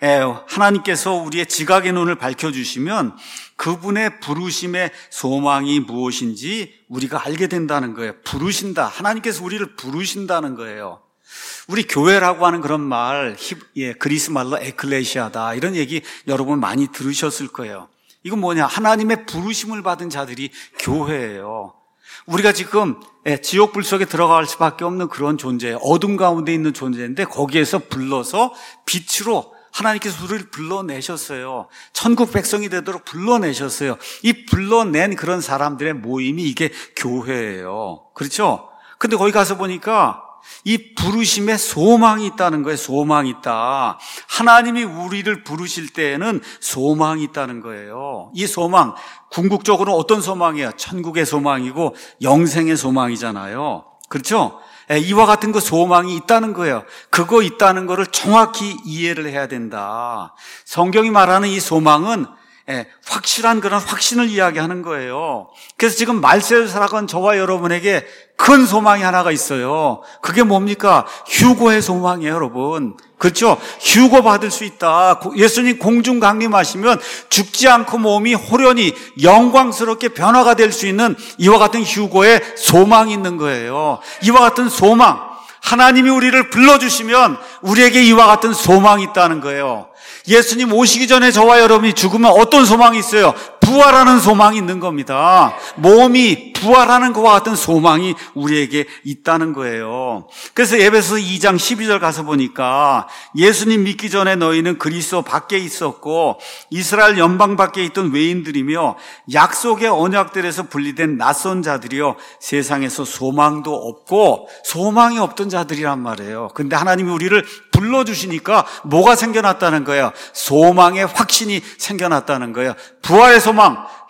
하나님께서 우리의 지각의 눈을 밝혀주시면 그분의 부르심의 소망이 무엇인지 우리가 알게 된다는 거예요. 부르신다. 하나님께서 우리를 부르신다는 거예요. 우리 교회라고 하는 그런 말, 그리스 말로 에클레시아다. 이런 얘기 여러분 많이 들으셨을 거예요. 이건 뭐냐? 하나님의 부르심을 받은 자들이 교회예요. 우리가 지금 지옥불 속에 들어갈 수밖에 없는 그런 존재예요. 어둠 가운데 있는 존재인데 거기에서 불러서 빛으로 하나님께서 우리를 불러내셨어요. 천국 백성이 되도록 불러내셨어요. 이 불러낸 그런 사람들의 모임이 이게 교회예요. 그렇죠? 근데 거기 가서 보니까 이 부르심에 소망이 있다는 거예요. 소망이 있다. 하나님이 우리를 부르실 때에는 소망이 있다는 거예요. 이 소망, 궁극적으로 어떤 소망이에요? 천국의 소망이고 영생의 소망이잖아요. 그렇죠? 이와 같은 그 소망이 있다는 거예요. 그거 있다는 거를 정확히 이해를 해야 된다. 성경이 말하는 이 소망은 확실한 그런 확신을 이야기하는 거예요. 그래서 지금 말세를 살아간 저와 여러분에게 큰 소망이 하나가 있어요. 그게 뭡니까? 휴거의 소망이에요, 여러분. 그렇죠? 휴거 받을 수 있다. 예수님 공중 강림하시면 죽지 않고 몸이 호련히 영광스럽게 변화가 될 수 있는 이와 같은 휴거의 소망이 있는 거예요. 이와 같은 소망, 하나님이 우리를 불러주시면 우리에게 이와 같은 소망이 있다는 거예요. 예수님 오시기 전에 저와 여러분이 죽으면 어떤 소망이 있어요? 부활하는 소망이 있는 겁니다. 몸이 부활하는 것과 같은 소망이 우리에게 있다는 거예요. 그래서 에베소 2장 12절 가서 보니까 예수님 믿기 전에 너희는 그리스도 밖에 있었고 이스라엘 연방 밖에 있던 외인들이며 약속의 언약들에서 분리된 낯선 자들이요 세상에서 소망도 없고 소망이 없던 자들이란 말이에요. 근데 하나님이 우리를 불러주시니까 뭐가 생겨났다는 거예요? 소망의 확신이 생겨났다는 거예요. 부활의 소망,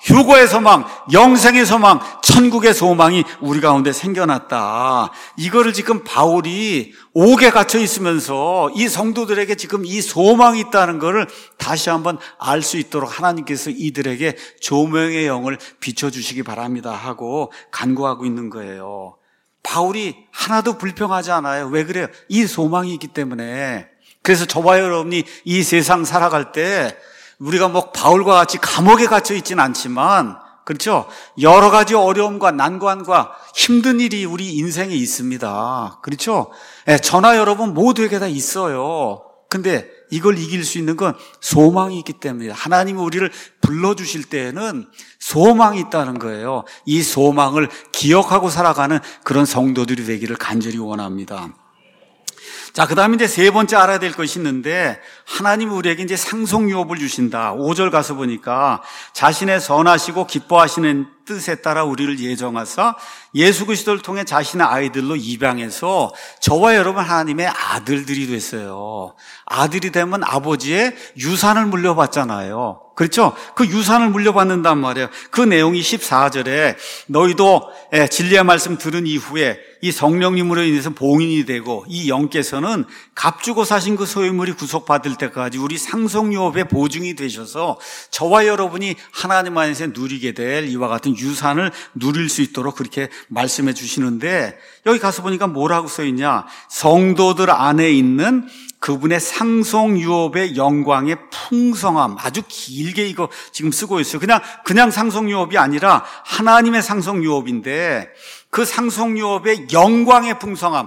휴거의 소망, 영생의 소망, 천국의 소망이 우리 가운데 생겨났다. 이거를 지금 바울이 옥에 갇혀 있으면서 이 성도들에게 지금 이 소망이 있다는 것을 다시 한번 알 수 있도록 하나님께서 이들에게 조명의 영을 비춰주시기 바랍니다 하고 간구하고 있는 거예요. 바울이 하나도 불평하지 않아요. 왜 그래요? 이 소망이 있기 때문에. 그래서 저와 여러분이 이 세상 살아갈 때 우리가 뭐 바울과 같이 감옥에 갇혀 있지는 않지만, 그렇죠? 여러 가지 어려움과 난관과 힘든 일이 우리 인생에 있습니다. 그렇죠? 저나 여러분 모두에게 다 있어요. 근데 이걸 이길 수 있는 건 소망이 있기 때문에 하나님이 우리를 불러주실 때에는 소망이 있다는 거예요. 이 소망을 기억하고 살아가는 그런 성도들이 되기를 간절히 원합니다. 자, 그 다음에 이제 세 번째 알아야 될 것이 있는데, 하나님이 우리에게 이제 상속 유업을 주신다. 5절 가서 보니까 자신의 선하시고 기뻐하시는 뜻에 따라 우리를 예정하사 예수 그리스도를 통해 자신의 아이들로 입양해서 저와 여러분 하나님의 아들들이 됐어요. 아들이 되면 아버지의 유산을 물려받잖아요. 그렇죠? 그 유산을 물려받는단 말이에요. 그 내용이 14절에 너희도 진리의 말씀 들은 이후에 이 성령님으로 인해서 봉인이 되고 이 영께서는 값주고 사신 그 소유물이 구속받을 때까지 우리 상속유업의 보증이 되셔서 저와 여러분이 하나님 안에서 누리게 될 이와 같은 유산을 누릴 수 있도록 그렇게 말씀해 주시는데, 여기 가서 보니까 뭐라고 써 있냐? 성도들 안에 있는 그분의 상속유업의 영광의 풍성함. 아주 길게 이거 지금 쓰고 있어요. 그냥 상속유업이 아니라 하나님의 상속유업인데, 그 상속유업의 영광의 풍성함,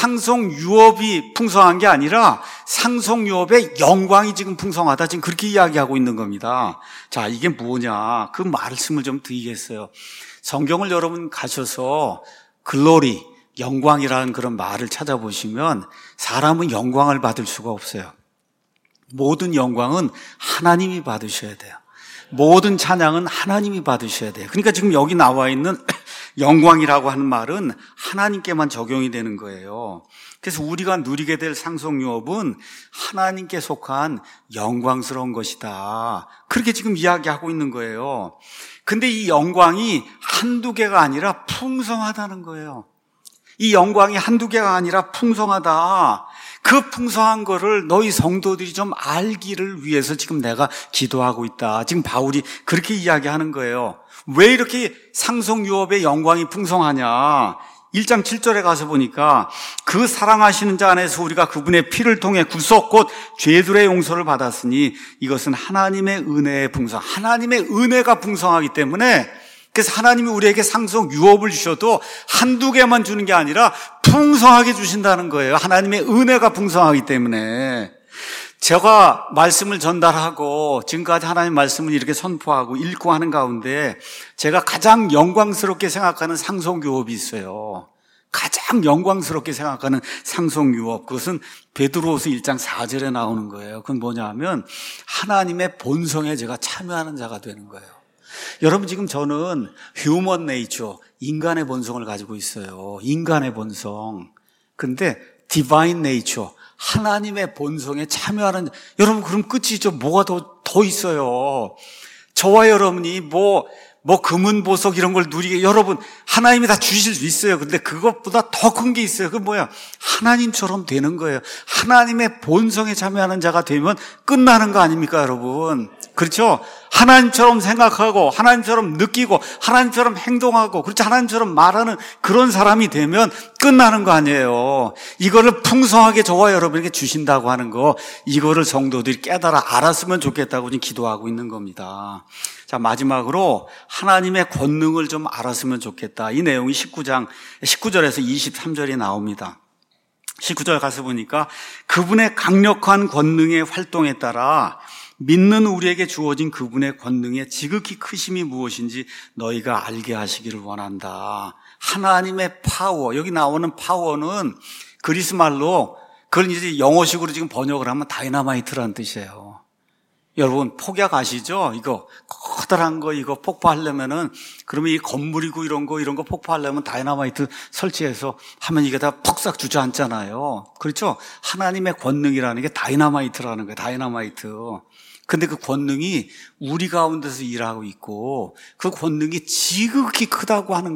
상속유업이 풍성한 게 아니라 상속유업의 영광이 지금 풍성하다, 지금 그렇게 이야기하고 있는 겁니다. 자, 이게 뭐냐? 그 말씀을 좀 드리겠어요. 성경을 여러분 가셔서 글로리, 영광이라는 그런 말을 찾아보시면 사람은 영광을 받을 수가 없어요. 모든 영광은 하나님이 받으셔야 돼요. 모든 찬양은 하나님이 받으셔야 돼요. 그러니까 지금 여기 나와 있는 영광이라고 하는 말은 하나님께만 적용이 되는 거예요. 그래서 우리가 누리게 될 상속유업은 하나님께 속한 영광스러운 것이다. 그렇게 지금 이야기하고 있는 거예요. 근데 이 영광이 한두 개가 아니라 풍성하다는 거예요. 이 영광이 한두 개가 아니라 풍성하다. 그 풍성한 거를 너희 성도들이 좀 알기를 위해서 지금 내가 기도하고 있다. 지금 바울이 그렇게 이야기하는 거예요. 왜 이렇게 상속유업의 영광이 풍성하냐? 1장 7절에 가서 보니까 그 사랑하시는 자 안에서 우리가 그분의 피를 통해 구속 곧 죄들의 용서를 받았으니 이것은 하나님의 은혜의 풍성, 하나님의 은혜가 풍성하기 때문에, 그래서 하나님이 우리에게 상속 유업을 주셔도 한두 개만 주는 게 아니라 풍성하게 주신다는 거예요. 하나님의 은혜가 풍성하기 때문에. 제가 말씀을 전달하고 지금까지 하나님 말씀을 이렇게 선포하고 읽고 하는 가운데 제가 가장 영광스럽게 생각하는 상속 유업이 있어요. 가장 영광스럽게 생각하는 상속 유업, 그것은 베드로후서 1장 4절에 나오는 거예요. 그건 뭐냐 하면 하나님의 본성에 제가 참여하는 자가 되는 거예요. 여러분, 지금 저는 휴먼 네이처, 인간의 본성을 가지고 있어요. 인간의 본성. 근데 디바인 네이처, 하나님의 본성에 참여하는, 여러분, 그럼 끝이죠. 뭐가 더 있어요. 저와 여러분이 뭐 금은 보석 이런 걸 누리게, 여러분, 하나님이 다 주실 수 있어요. 근데 그것보다 더 큰 게 있어요. 그게 뭐야? 하나님처럼 되는 거예요. 하나님의 본성에 참여하는 자가 되면 끝나는 거 아닙니까, 여러분? 그렇죠? 하나님처럼 생각하고 하나님처럼 느끼고 하나님처럼 행동하고, 그렇죠? 하나님처럼 말하는 그런 사람이 되면 끝나는 거 아니에요. 이거를 풍성하게 저와 여러분에게 주신다고 하는 거, 이거를 성도들이 깨달아 알았으면 좋겠다고 지금 기도하고 있는 겁니다. 자, 마지막으로 하나님의 권능을 좀 알았으면 좋겠다. 이 내용이 19절에서 23절에 나옵니다. 19절 가서 보니까 그분의 강력한 권능의 활동에 따라 믿는 우리에게 주어진 그분의 권능의 지극히 크심이 무엇인지 너희가 알게 하시기를 원한다. 하나님의 파워, 여기 나오는 파워는 그리스 말로, 그걸 이제 영어식으로 지금 번역을 하면 다이너마이트라는 뜻이에요. 여러분, 폭약 아시죠? 이거 커다란 거 이거 폭파하려면은, 그러면 이 건물이고 이런 거 폭파하려면 다이너마이트 설치해서 하면 이게 다 퍽싹 주저앉잖아요. 그렇죠? 하나님의 권능이라는 게 다이너마이트라는 거예요. 다이너마이트. 근데 그 권능이 우리 가운데서 일하고 있고 그 권능이 지극히 크다고 하는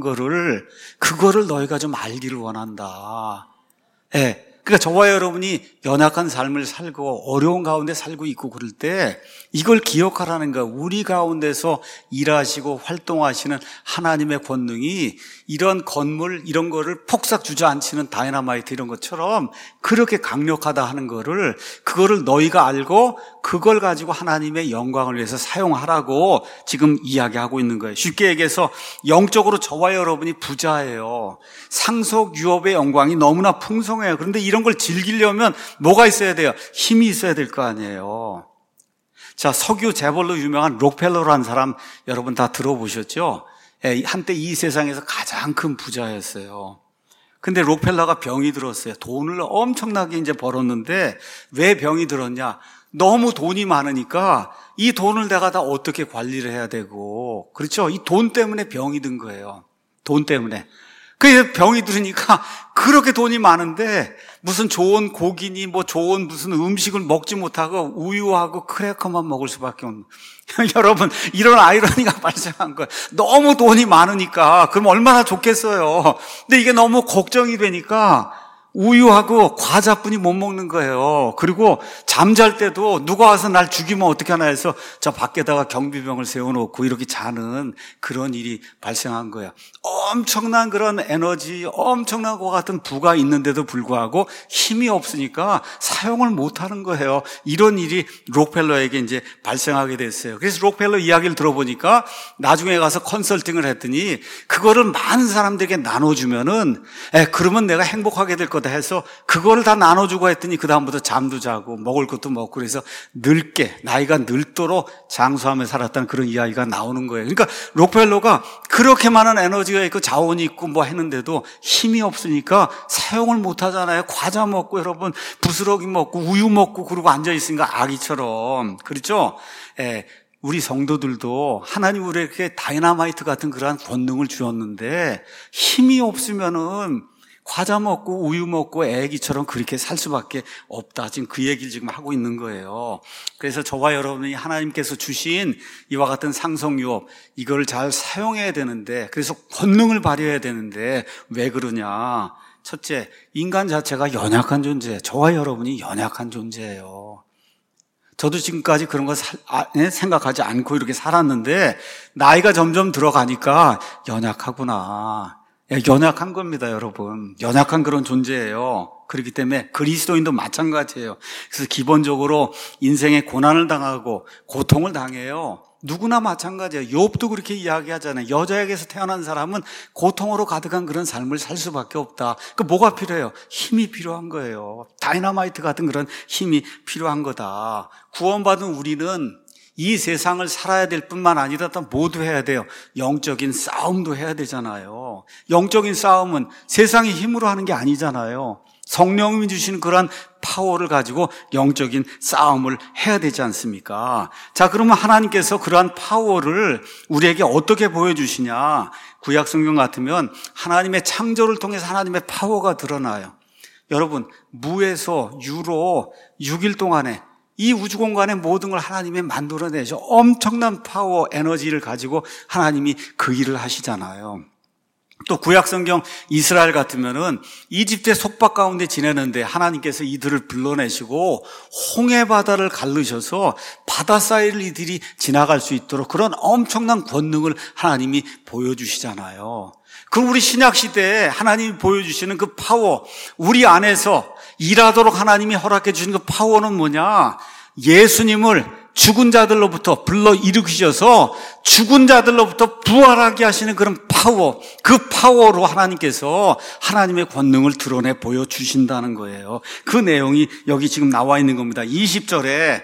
그거를 너희가 좀 알기를 원한다. 예. 그러니까 저와 여러분이 연약한 삶을 살고 어려운 가운데 살고 있고 그럴 때 이걸 기억하라는 거야. 우리 가운데서 일하시고 활동하시는 하나님의 권능이 이런 건물 이런 거를 폭삭 주저앉히는 다이너마이트 이런 것처럼 그렇게 강력하다 하는 그거를 너희가 알고 그걸 가지고 하나님의 영광을 위해서 사용하라고 지금 이야기하고 있는 거예요. 쉽게 얘기해서 영적으로 저와 여러분이 부자예요. 상속 유업의 영광이 너무나 풍성해요. 그런데 이런 걸 즐기려면 뭐가 있어야 돼요? 힘이 있어야 될 거 아니에요. 자, 석유 재벌로 유명한 록펠러라는 사람 여러분 다 들어보셨죠? 한때 이 세상에서 가장 큰 부자였어요. 근데 록펠러가 병이 들었어요. 돈을 엄청나게 이제 벌었는데 왜 병이 들었냐? 너무 돈이 많으니까 이 돈을 내가 다 어떻게 관리를 해야 되고, 그렇죠? 이 돈 때문에 병이 든 거예요. 돈 때문에. 그 병이 들으니까 그렇게 돈이 많은데 무슨 좋은 고기니 뭐 좋은 무슨 음식을 먹지 못하고 우유하고 크래커만 먹을 수밖에 없는. 여러분, 이런 아이러니가 발생한 거예요. 너무 돈이 많으니까 그럼 얼마나 좋겠어요. 근데 이게 너무 걱정이 되니까 우유하고 과자뿐이 못 먹는 거예요. 그리고 잠잘 때도 누가 와서 날 죽이면 어떻게 하나 해서 저 밖에다가 경비병을 세워놓고 이렇게 자는 그런 일이 발생한 거예요. 엄청난 그런 에너지, 엄청난 것 같은 부가 있는데도 불구하고 힘이 없으니까 사용을 못하는 거예요. 이런 일이 록펠러에게 이제 발생하게 됐어요. 그래서 록펠러 이야기를 들어보니까 나중에 가서 컨설팅을 했더니 그거를 많은 사람들에게 나눠주면은 그러면 내가 행복하게 될 거다 해서 그거를 다 나눠주고 했더니 그 다음부터 잠도 자고 먹을 것도 먹고 그래서 나이가 늙도록 장수하며 살았다는 그런 이야기가 나오는 거예요. 그러니까 록펠러가 그렇게 많은 에너지가 있고 자원이 있고 뭐 했는데도 힘이 없으니까 사용을 못 하잖아요. 과자 먹고 여러분 부스러기 먹고 우유 먹고 그러고 앉아 있으니까 아기처럼. 그렇죠? 우리 성도들도 하나님 우리에게 다이너마이트 같은 그러한 권능을 주었는데 힘이 없으면은 과자 먹고 우유 먹고 애기처럼 그렇게 살 수밖에 없다. 지금 그 얘기를 지금 하고 있는 거예요. 그래서 저와 여러분이 하나님께서 주신 이와 같은 상속유업 이걸 잘 사용해야 되는데, 그래서 권능을 발휘해야 되는데 왜 그러냐? 첫째, 인간 자체가 연약한 존재예요. 저와 여러분이 연약한 존재예요. 저도 지금까지 그런 거 생각하지 않고 이렇게 살았는데 나이가 점점 들어가니까 연약하구나. 연약한 겁니다, 여러분. 연약한 그런 존재예요. 그렇기 때문에 그리스도인도 마찬가지예요. 그래서 기본적으로 인생에 고난을 당하고 고통을 당해요. 누구나 마찬가지예요. 욥도 그렇게 이야기하잖아요. 여자에게서 태어난 사람은 고통으로 가득한 그런 삶을 살 수밖에 없다. 그 뭐가 필요해요? 힘이 필요한 거예요. 다이너마이트 같은 그런 힘이 필요한 거다. 구원받은 우리는 이 세상을 살아야 될 뿐만 아니라 또 모두 해야 돼요. 영적인 싸움도 해야 되잖아요. 영적인 싸움은 세상의 힘으로 하는 게 아니잖아요. 성령님이 주시는 그러한 파워를 가지고 영적인 싸움을 해야 되지 않습니까? 자, 그러면 하나님께서 그러한 파워를 우리에게 어떻게 보여주시냐? 구약 성경 같으면 하나님의 창조를 통해서 하나님의 파워가 드러나요. 여러분, 무에서 유로 6일 동안에 이 우주 공간의 모든 걸 하나님이 만들어내죠. 엄청난 파워, 에너지를 가지고 하나님이 그 일을 하시잖아요. 또 구약 성경 이스라엘 같으면은 이집트의 속박 가운데 지내는데 하나님께서 이들을 불러내시고 홍해 바다를 갈르셔서 바다 사이를 이들이 지나갈 수 있도록 그런 엄청난 권능을 하나님이 보여주시잖아요. 그럼 우리 신약 시대에 하나님이 보여주시는 그 파워, 우리 안에서 일하도록 하나님이 허락해 주신 그 파워는 뭐냐? 예수님을 죽은 자들로부터 불러 일으키셔서 죽은 자들로부터 부활하게 하시는 그런 파워, 그 파워로 하나님께서 하나님의 권능을 드러내 보여주신다는 거예요. 그 내용이 여기 지금 나와 있는 겁니다. 20절에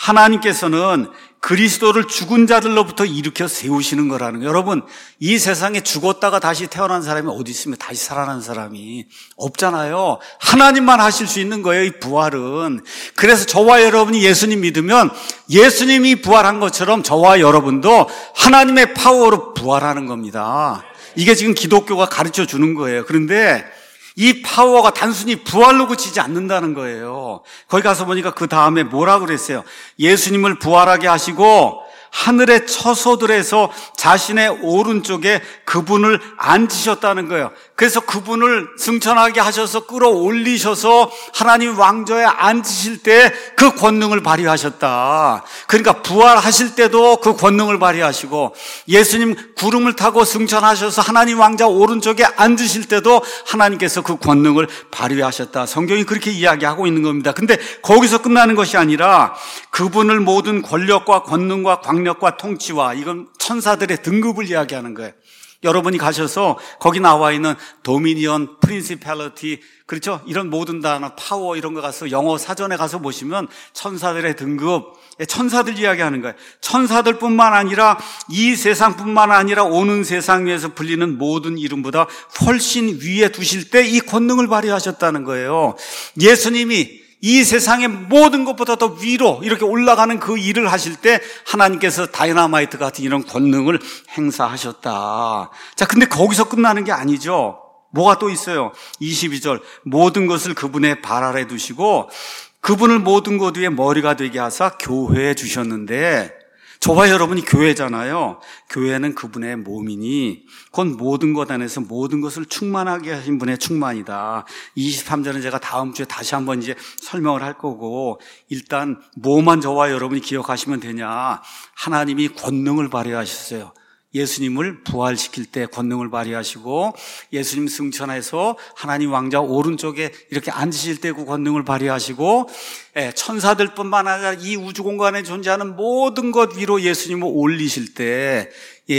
하나님께서는 그리스도를 죽은 자들로부터 일으켜 세우시는 거라는 거예요. 여러분, 이 세상에 죽었다가 다시 태어난 사람이 어디 있으면 다시 살아난 사람이 없잖아요. 하나님만 하실 수 있는 거예요, 이 부활은. 그래서 저와 여러분이 예수님 믿으면 예수님이 부활한 것처럼 저와 여러분도 하나님의 파워로 부활하는 겁니다. 이게 지금 기독교가 가르쳐 주는 거예요. 그런데 이 파워가 단순히 부활로 그치지 않는다는 거예요. 거기 가서 보니까 그 다음에 뭐라 그랬어요? 예수님을 부활하게 하시고 하늘의 처소들에서 자신의 오른쪽에 그분을 앉히셨다는 거예요. 그래서 그분을 승천하게 하셔서 끌어올리셔서 하나님 왕좌에 앉으실 때 그 권능을 발휘하셨다. 그러니까 부활하실 때도 그 권능을 발휘하시고, 예수님 구름을 타고 승천하셔서 하나님 왕좌 오른쪽에 앉으실 때도 하나님께서 그 권능을 발휘하셨다. 성경이 그렇게 이야기하고 있는 겁니다. 근데 거기서 끝나는 것이 아니라 그분을 모든 권력과 권능과 광력과 통치와, 이건 천사들의 등급을 이야기하는 거예요. 여러분이 가셔서 거기 나와 있는 도미니언, 프린시팔리티, 그렇죠? 이런 모든 단어, 파워 이런 거 가서 영어 사전에 가서 보시면 천사들의 등급, 천사들 이야기하는 거예요. 천사들뿐만 아니라 이 세상뿐만 아니라 오는 세상 위에서 불리는 모든 이름보다 훨씬 위에 두실 때 이 권능을 발휘하셨다는 거예요. 예수님이 이 세상의 모든 것보다 더 위로 이렇게 올라가는 그 일을 하실 때 하나님께서 다이너마이트 같은 이런 권능을 행사하셨다. 자, 근데 거기서 끝나는 게 아니죠. 뭐가 또 있어요? 22절, 모든 것을 그분의 발 아래 두시고 그분을 모든 것 위에 머리가 되게 하사 교회에 주셨는데, 저와 여러분이 교회잖아요. 교회는 그분의 몸이니 곧 모든 것 안에서 모든 것을 충만하게 하신 분의 충만이다. 23절은 제가 다음 주에 다시 한번 이제 설명을 할 거고, 일단 뭐만 저와 여러분이 기억하시면 되냐. 하나님이 권능을 발휘하셨어요. 예수님을 부활시킬 때 권능을 발휘하시고, 예수님 승천해서 하나님 왕좌 오른쪽에 이렇게 앉으실 때 그 권능을 발휘하시고, 천사들뿐만 아니라 이 우주 공간에 존재하는 모든 것 위로 예수님을 올리실 때,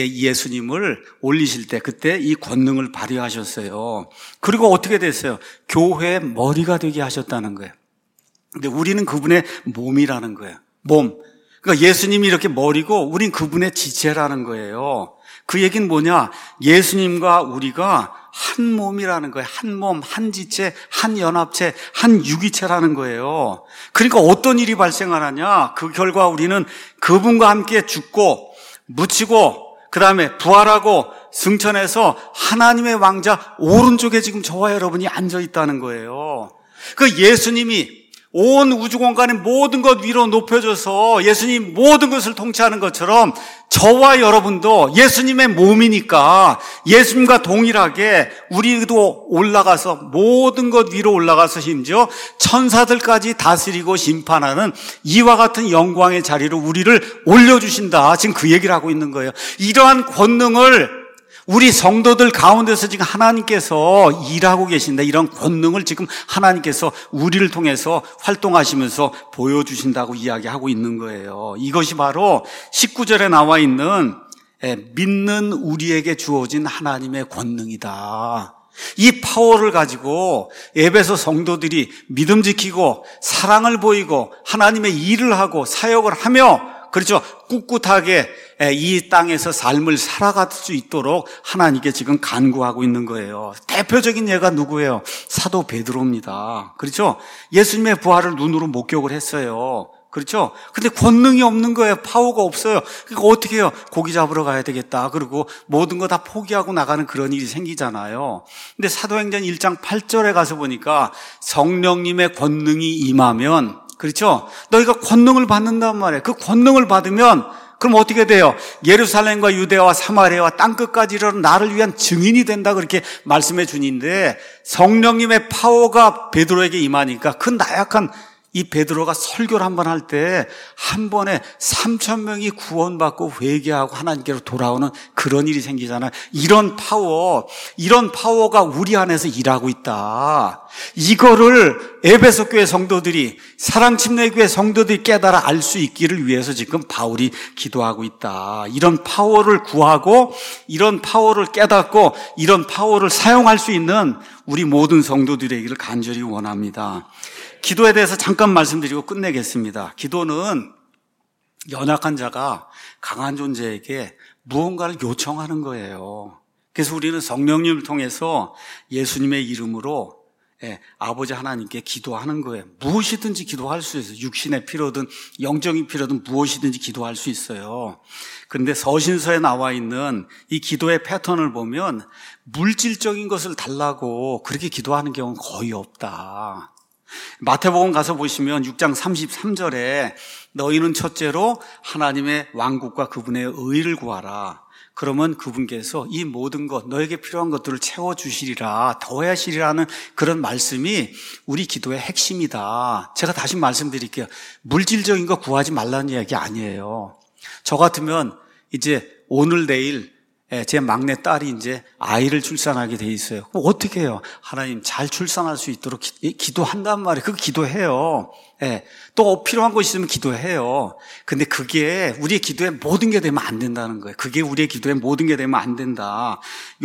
예수님을 올리실 때 그때 이 권능을 발휘하셨어요. 그리고 어떻게 됐어요? 교회의 머리가 되게 하셨다는 거예요. 근데 우리는 그분의 몸이라는 거예요. 몸. 그러니까 예수님이 이렇게 머리고 우린 그분의 지체라는 거예요. 그 얘기는 뭐냐? 예수님과 우리가 한 몸이라는 거예요. 한 몸, 한 지체, 한 연합체, 한 유기체라는 거예요. 그러니까 어떤 일이 발생하느냐? 그 결과 우리는 그분과 함께 죽고 묻히고 그 다음에 부활하고 승천해서 하나님의 왕자 오른쪽에 지금 저와 여러분이 앉아 있다는 거예요. 그 예수님이 온 우주 공간의 모든 것 위로 높여줘서 예수님 모든 것을 통치하는 것처럼 저와 여러분도 예수님의 몸이니까 예수님과 동일하게 우리도 올라가서 모든 것 위로 올라가서 심지어 천사들까지 다스리고 심판하는 이와 같은 영광의 자리로 우리를 올려주신다. 지금 그 얘기를 하고 있는 거예요. 이러한 권능을 우리 성도들 가운데서 지금 하나님께서 일하고 계신다. 이런 권능을 지금 하나님께서 우리를 통해서 활동하시면서 보여주신다고 이야기하고 있는 거예요. 이것이 바로 19절에 나와 있는 믿는 우리에게 주어진 하나님의 권능이다. 이 파워를 가지고 에베소 성도들이 믿음 지키고 사랑을 보이고 하나님의 일을 하고 사역을 하며, 그렇죠, 꿋꿋하게 이 땅에서 삶을 살아갈 수 있도록 하나님께 지금 간구하고 있는 거예요. 대표적인 예가 누구예요? 사도 베드로입니다. 그렇죠? 예수님의 부활을 눈으로 목격을 했어요. 그렇죠? 근데 권능이 없는 거예요. 파워가 없어요. 그러니까 어떻게 해요? 고기 잡으러 가야 되겠다. 그리고 모든 거 다 포기하고 나가는 그런 일이 생기잖아요. 근데 사도행전 1장 8절에 가서 보니까 성령님의 권능이 임하면, 그렇죠? 너희가 권능을 받는단 말이에요. 그 권능을 받으면 그럼 어떻게 돼요? 예루살렘과 유대와 사마리아와 땅끝까지 이르는 나를 위한 증인이 된다, 그렇게 말씀해 주는데, 성령님의 파워가 베드로에게 임하니까 그 나약한 이 베드로가 설교를 한번 할 때 한 번에 3,000명이 구원받고 회개하고 하나님께로 돌아오는 그런 일이 생기잖아요. 이런 파워가 우리 안에서 일하고 있다. 이거를 에베소 교회 성도들이, 사랑침례교회 성도들이 깨달아 알 수 있기를 위해서 지금 바울이 기도하고 있다. 이런 파워를 구하고 이런 파워를 깨닫고 이런 파워를 사용할 수 있는 우리 모든 성도들에게를 간절히 원합니다. 기도에 대해서 잠깐 말씀드리고 끝내겠습니다. 기도는 연약한 자가 강한 존재에게 무언가를 요청하는 거예요. 그래서 우리는 성령님을 통해서 예수님의 이름으로 아버지 하나님께 기도하는 거예요. 무엇이든지 기도할 수 있어요. 육신의 필요든 영적인 필요든 무엇이든지 기도할 수 있어요. 그런데 서신서에 나와 있는 이 기도의 패턴을 보면 물질적인 것을 달라고 그렇게 기도하는 경우는 거의 없다. 마태복음 가서 보시면 6장 33절에 너희는 첫째로 하나님의 왕국과 그분의 의를 구하라. 그러면 그분께서 이 모든 것, 너에게 필요한 것들을 채워주시리라, 더하시리라는 그런 말씀이 우리 기도의 핵심이다. 제가 다시 말씀드릴게요. 물질적인 거 구하지 말라는 이야기 아니에요. 저 같으면 이제 오늘 내일 제 막내 딸이 이제 아이를 출산하게 돼 있어요. 그럼 어떻게 해요? 하나님 잘 출산할 수 있도록 기도한단 말이에요. 그거 기도해요. 또 필요한 거 있으면 기도해요. 근데 그게 우리의 기도에 모든 게 되면 안 된다는 거예요. 그게 우리의 기도에 모든 게 되면 안 된다.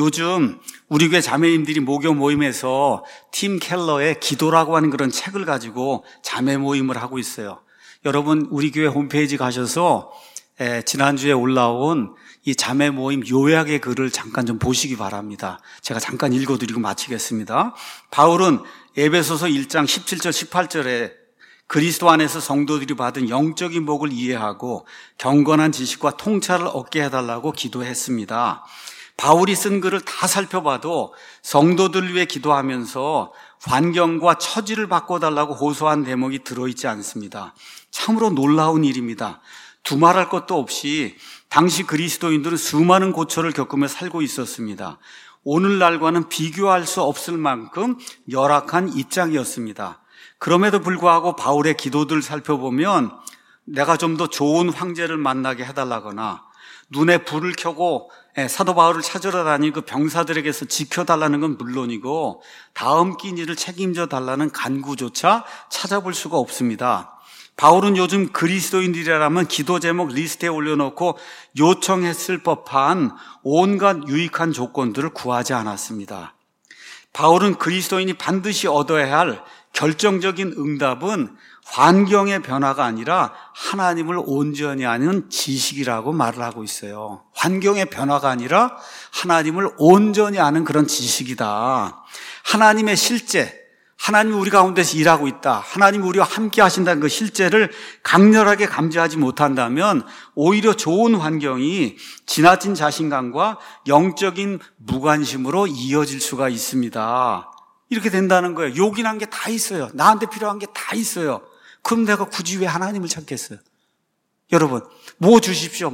요즘 우리 교회 자매님들이 목요 모임에서 팀 켈러의 기도라고 하는 그런 책을 가지고 자매 모임을 하고 있어요. 여러분 우리 교회 홈페이지 가셔서 지난주에 올라온 이 자매 모임 요약의 글을 잠깐 좀 보시기 바랍니다. 제가 잠깐 읽어드리고 마치겠습니다. 바울은 에베소서 1장 17절 18절에 그리스도 안에서 성도들이 받은 영적인 복을 이해하고 경건한 지식과 통찰을 얻게 해달라고 기도했습니다. 바울이 쓴 글을 다 살펴봐도 성도들을 위해 기도하면서 환경과 처지를 바꿔달라고 호소한 대목이 들어있지 않습니다. 참으로 놀라운 일입니다. 두말할 것도 없이 당시 그리스도인들은 수많은 고초를 겪으며 살고 있었습니다. 오늘날과는 비교할 수 없을 만큼 열악한 입장이었습니다. 그럼에도 불구하고 바울의 기도들을 살펴보면 내가 좀 더 좋은 황제를 만나게 해달라거나 눈에 불을 켜고 사도 바울을 찾으러 다니는 그 병사들에게서 지켜달라는 건 물론이고 다음 끼니를 책임져 달라는 간구조차 찾아볼 수가 없습니다. 바울은 요즘 그리스도인들이라면 기도 제목 리스트에 올려놓고 요청했을 법한 온갖 유익한 조건들을 구하지 않았습니다. 바울은 그리스도인이 반드시 얻어야 할 결정적인 응답은 환경의 변화가 아니라 하나님을 온전히 아는 지식이라고 말을 하고 있어요. 환경의 변화가 아니라 하나님을 온전히 아는 그런 지식이다. 하나님의 실제, 하나님이 우리 가운데서 일하고 있다. 하나님이 우리와 함께 하신다는 그 실제를 강렬하게 감지하지 못한다면 오히려 좋은 환경이 지나친 자신감과 영적인 무관심으로 이어질 수가 있습니다. 이렇게 된다는 거예요. 요긴한 게 다 있어요. 나한테 필요한 게 다 있어요. 그럼 내가 굳이 왜 하나님을 찾겠어요? 여러분, 뭐 주십시오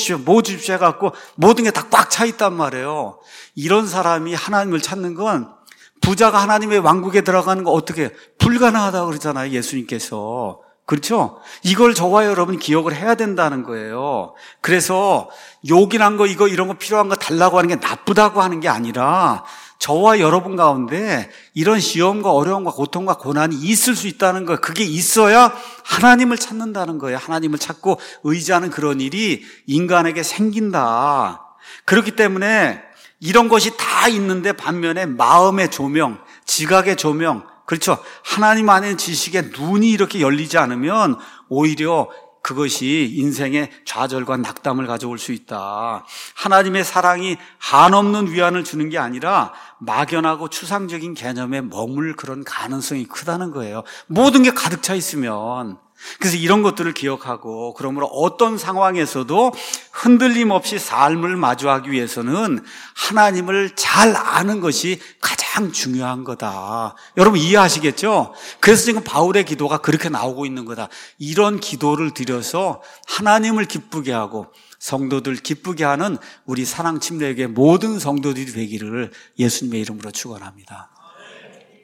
해갖고 모든 게 다 꽉 차 있단 말이에요. 이런 사람이 하나님을 찾는 건 부자가 하나님의 왕국에 들어가는 거 어떻게 해요? 불가능하다고 그러잖아요, 예수님께서. 그렇죠? 이걸 저와 여러분 기억을 해야 된다는 거예요. 그래서 요긴한 거 이런 거 필요한 거 달라고 하는 게 나쁘다고 하는 게 아니라 저와 여러분 가운데 이런 시험과 어려움과 고통과 고난이 있을 수 있다는 거예요. 그게 있어야 하나님을 찾는다는 거예요. 하나님을 찾고 의지하는 그런 일이 인간에게 생긴다. 그렇기 때문에 이런 것이 다 있는데 반면에 마음의 조명, 지각의 조명, 그렇죠. 하나님 안의 지식에 눈이 이렇게 열리지 않으면 오히려 그것이 인생의 좌절과 낙담을 가져올 수 있다. 하나님의 사랑이 한없는 위안을 주는 게 아니라 막연하고 추상적인 개념에 머물 그런 가능성이 크다는 거예요. 모든 게 가득 차 있으면. 그래서 이런 것들을 기억하고 그러므로 어떤 상황에서도 흔들림 없이 삶을 마주하기 위해서는 하나님을 잘 아는 것이 가장 중요한 거다. 여러분 이해하시겠죠? 그래서 지금 바울의 기도가 그렇게 나오고 있는 거다. 이런 기도를 드려서 하나님을 기쁘게 하고 성도들 기쁘게 하는 우리 사랑침례교회 모든 성도들이 되기를 예수님의 이름으로 축원합니다.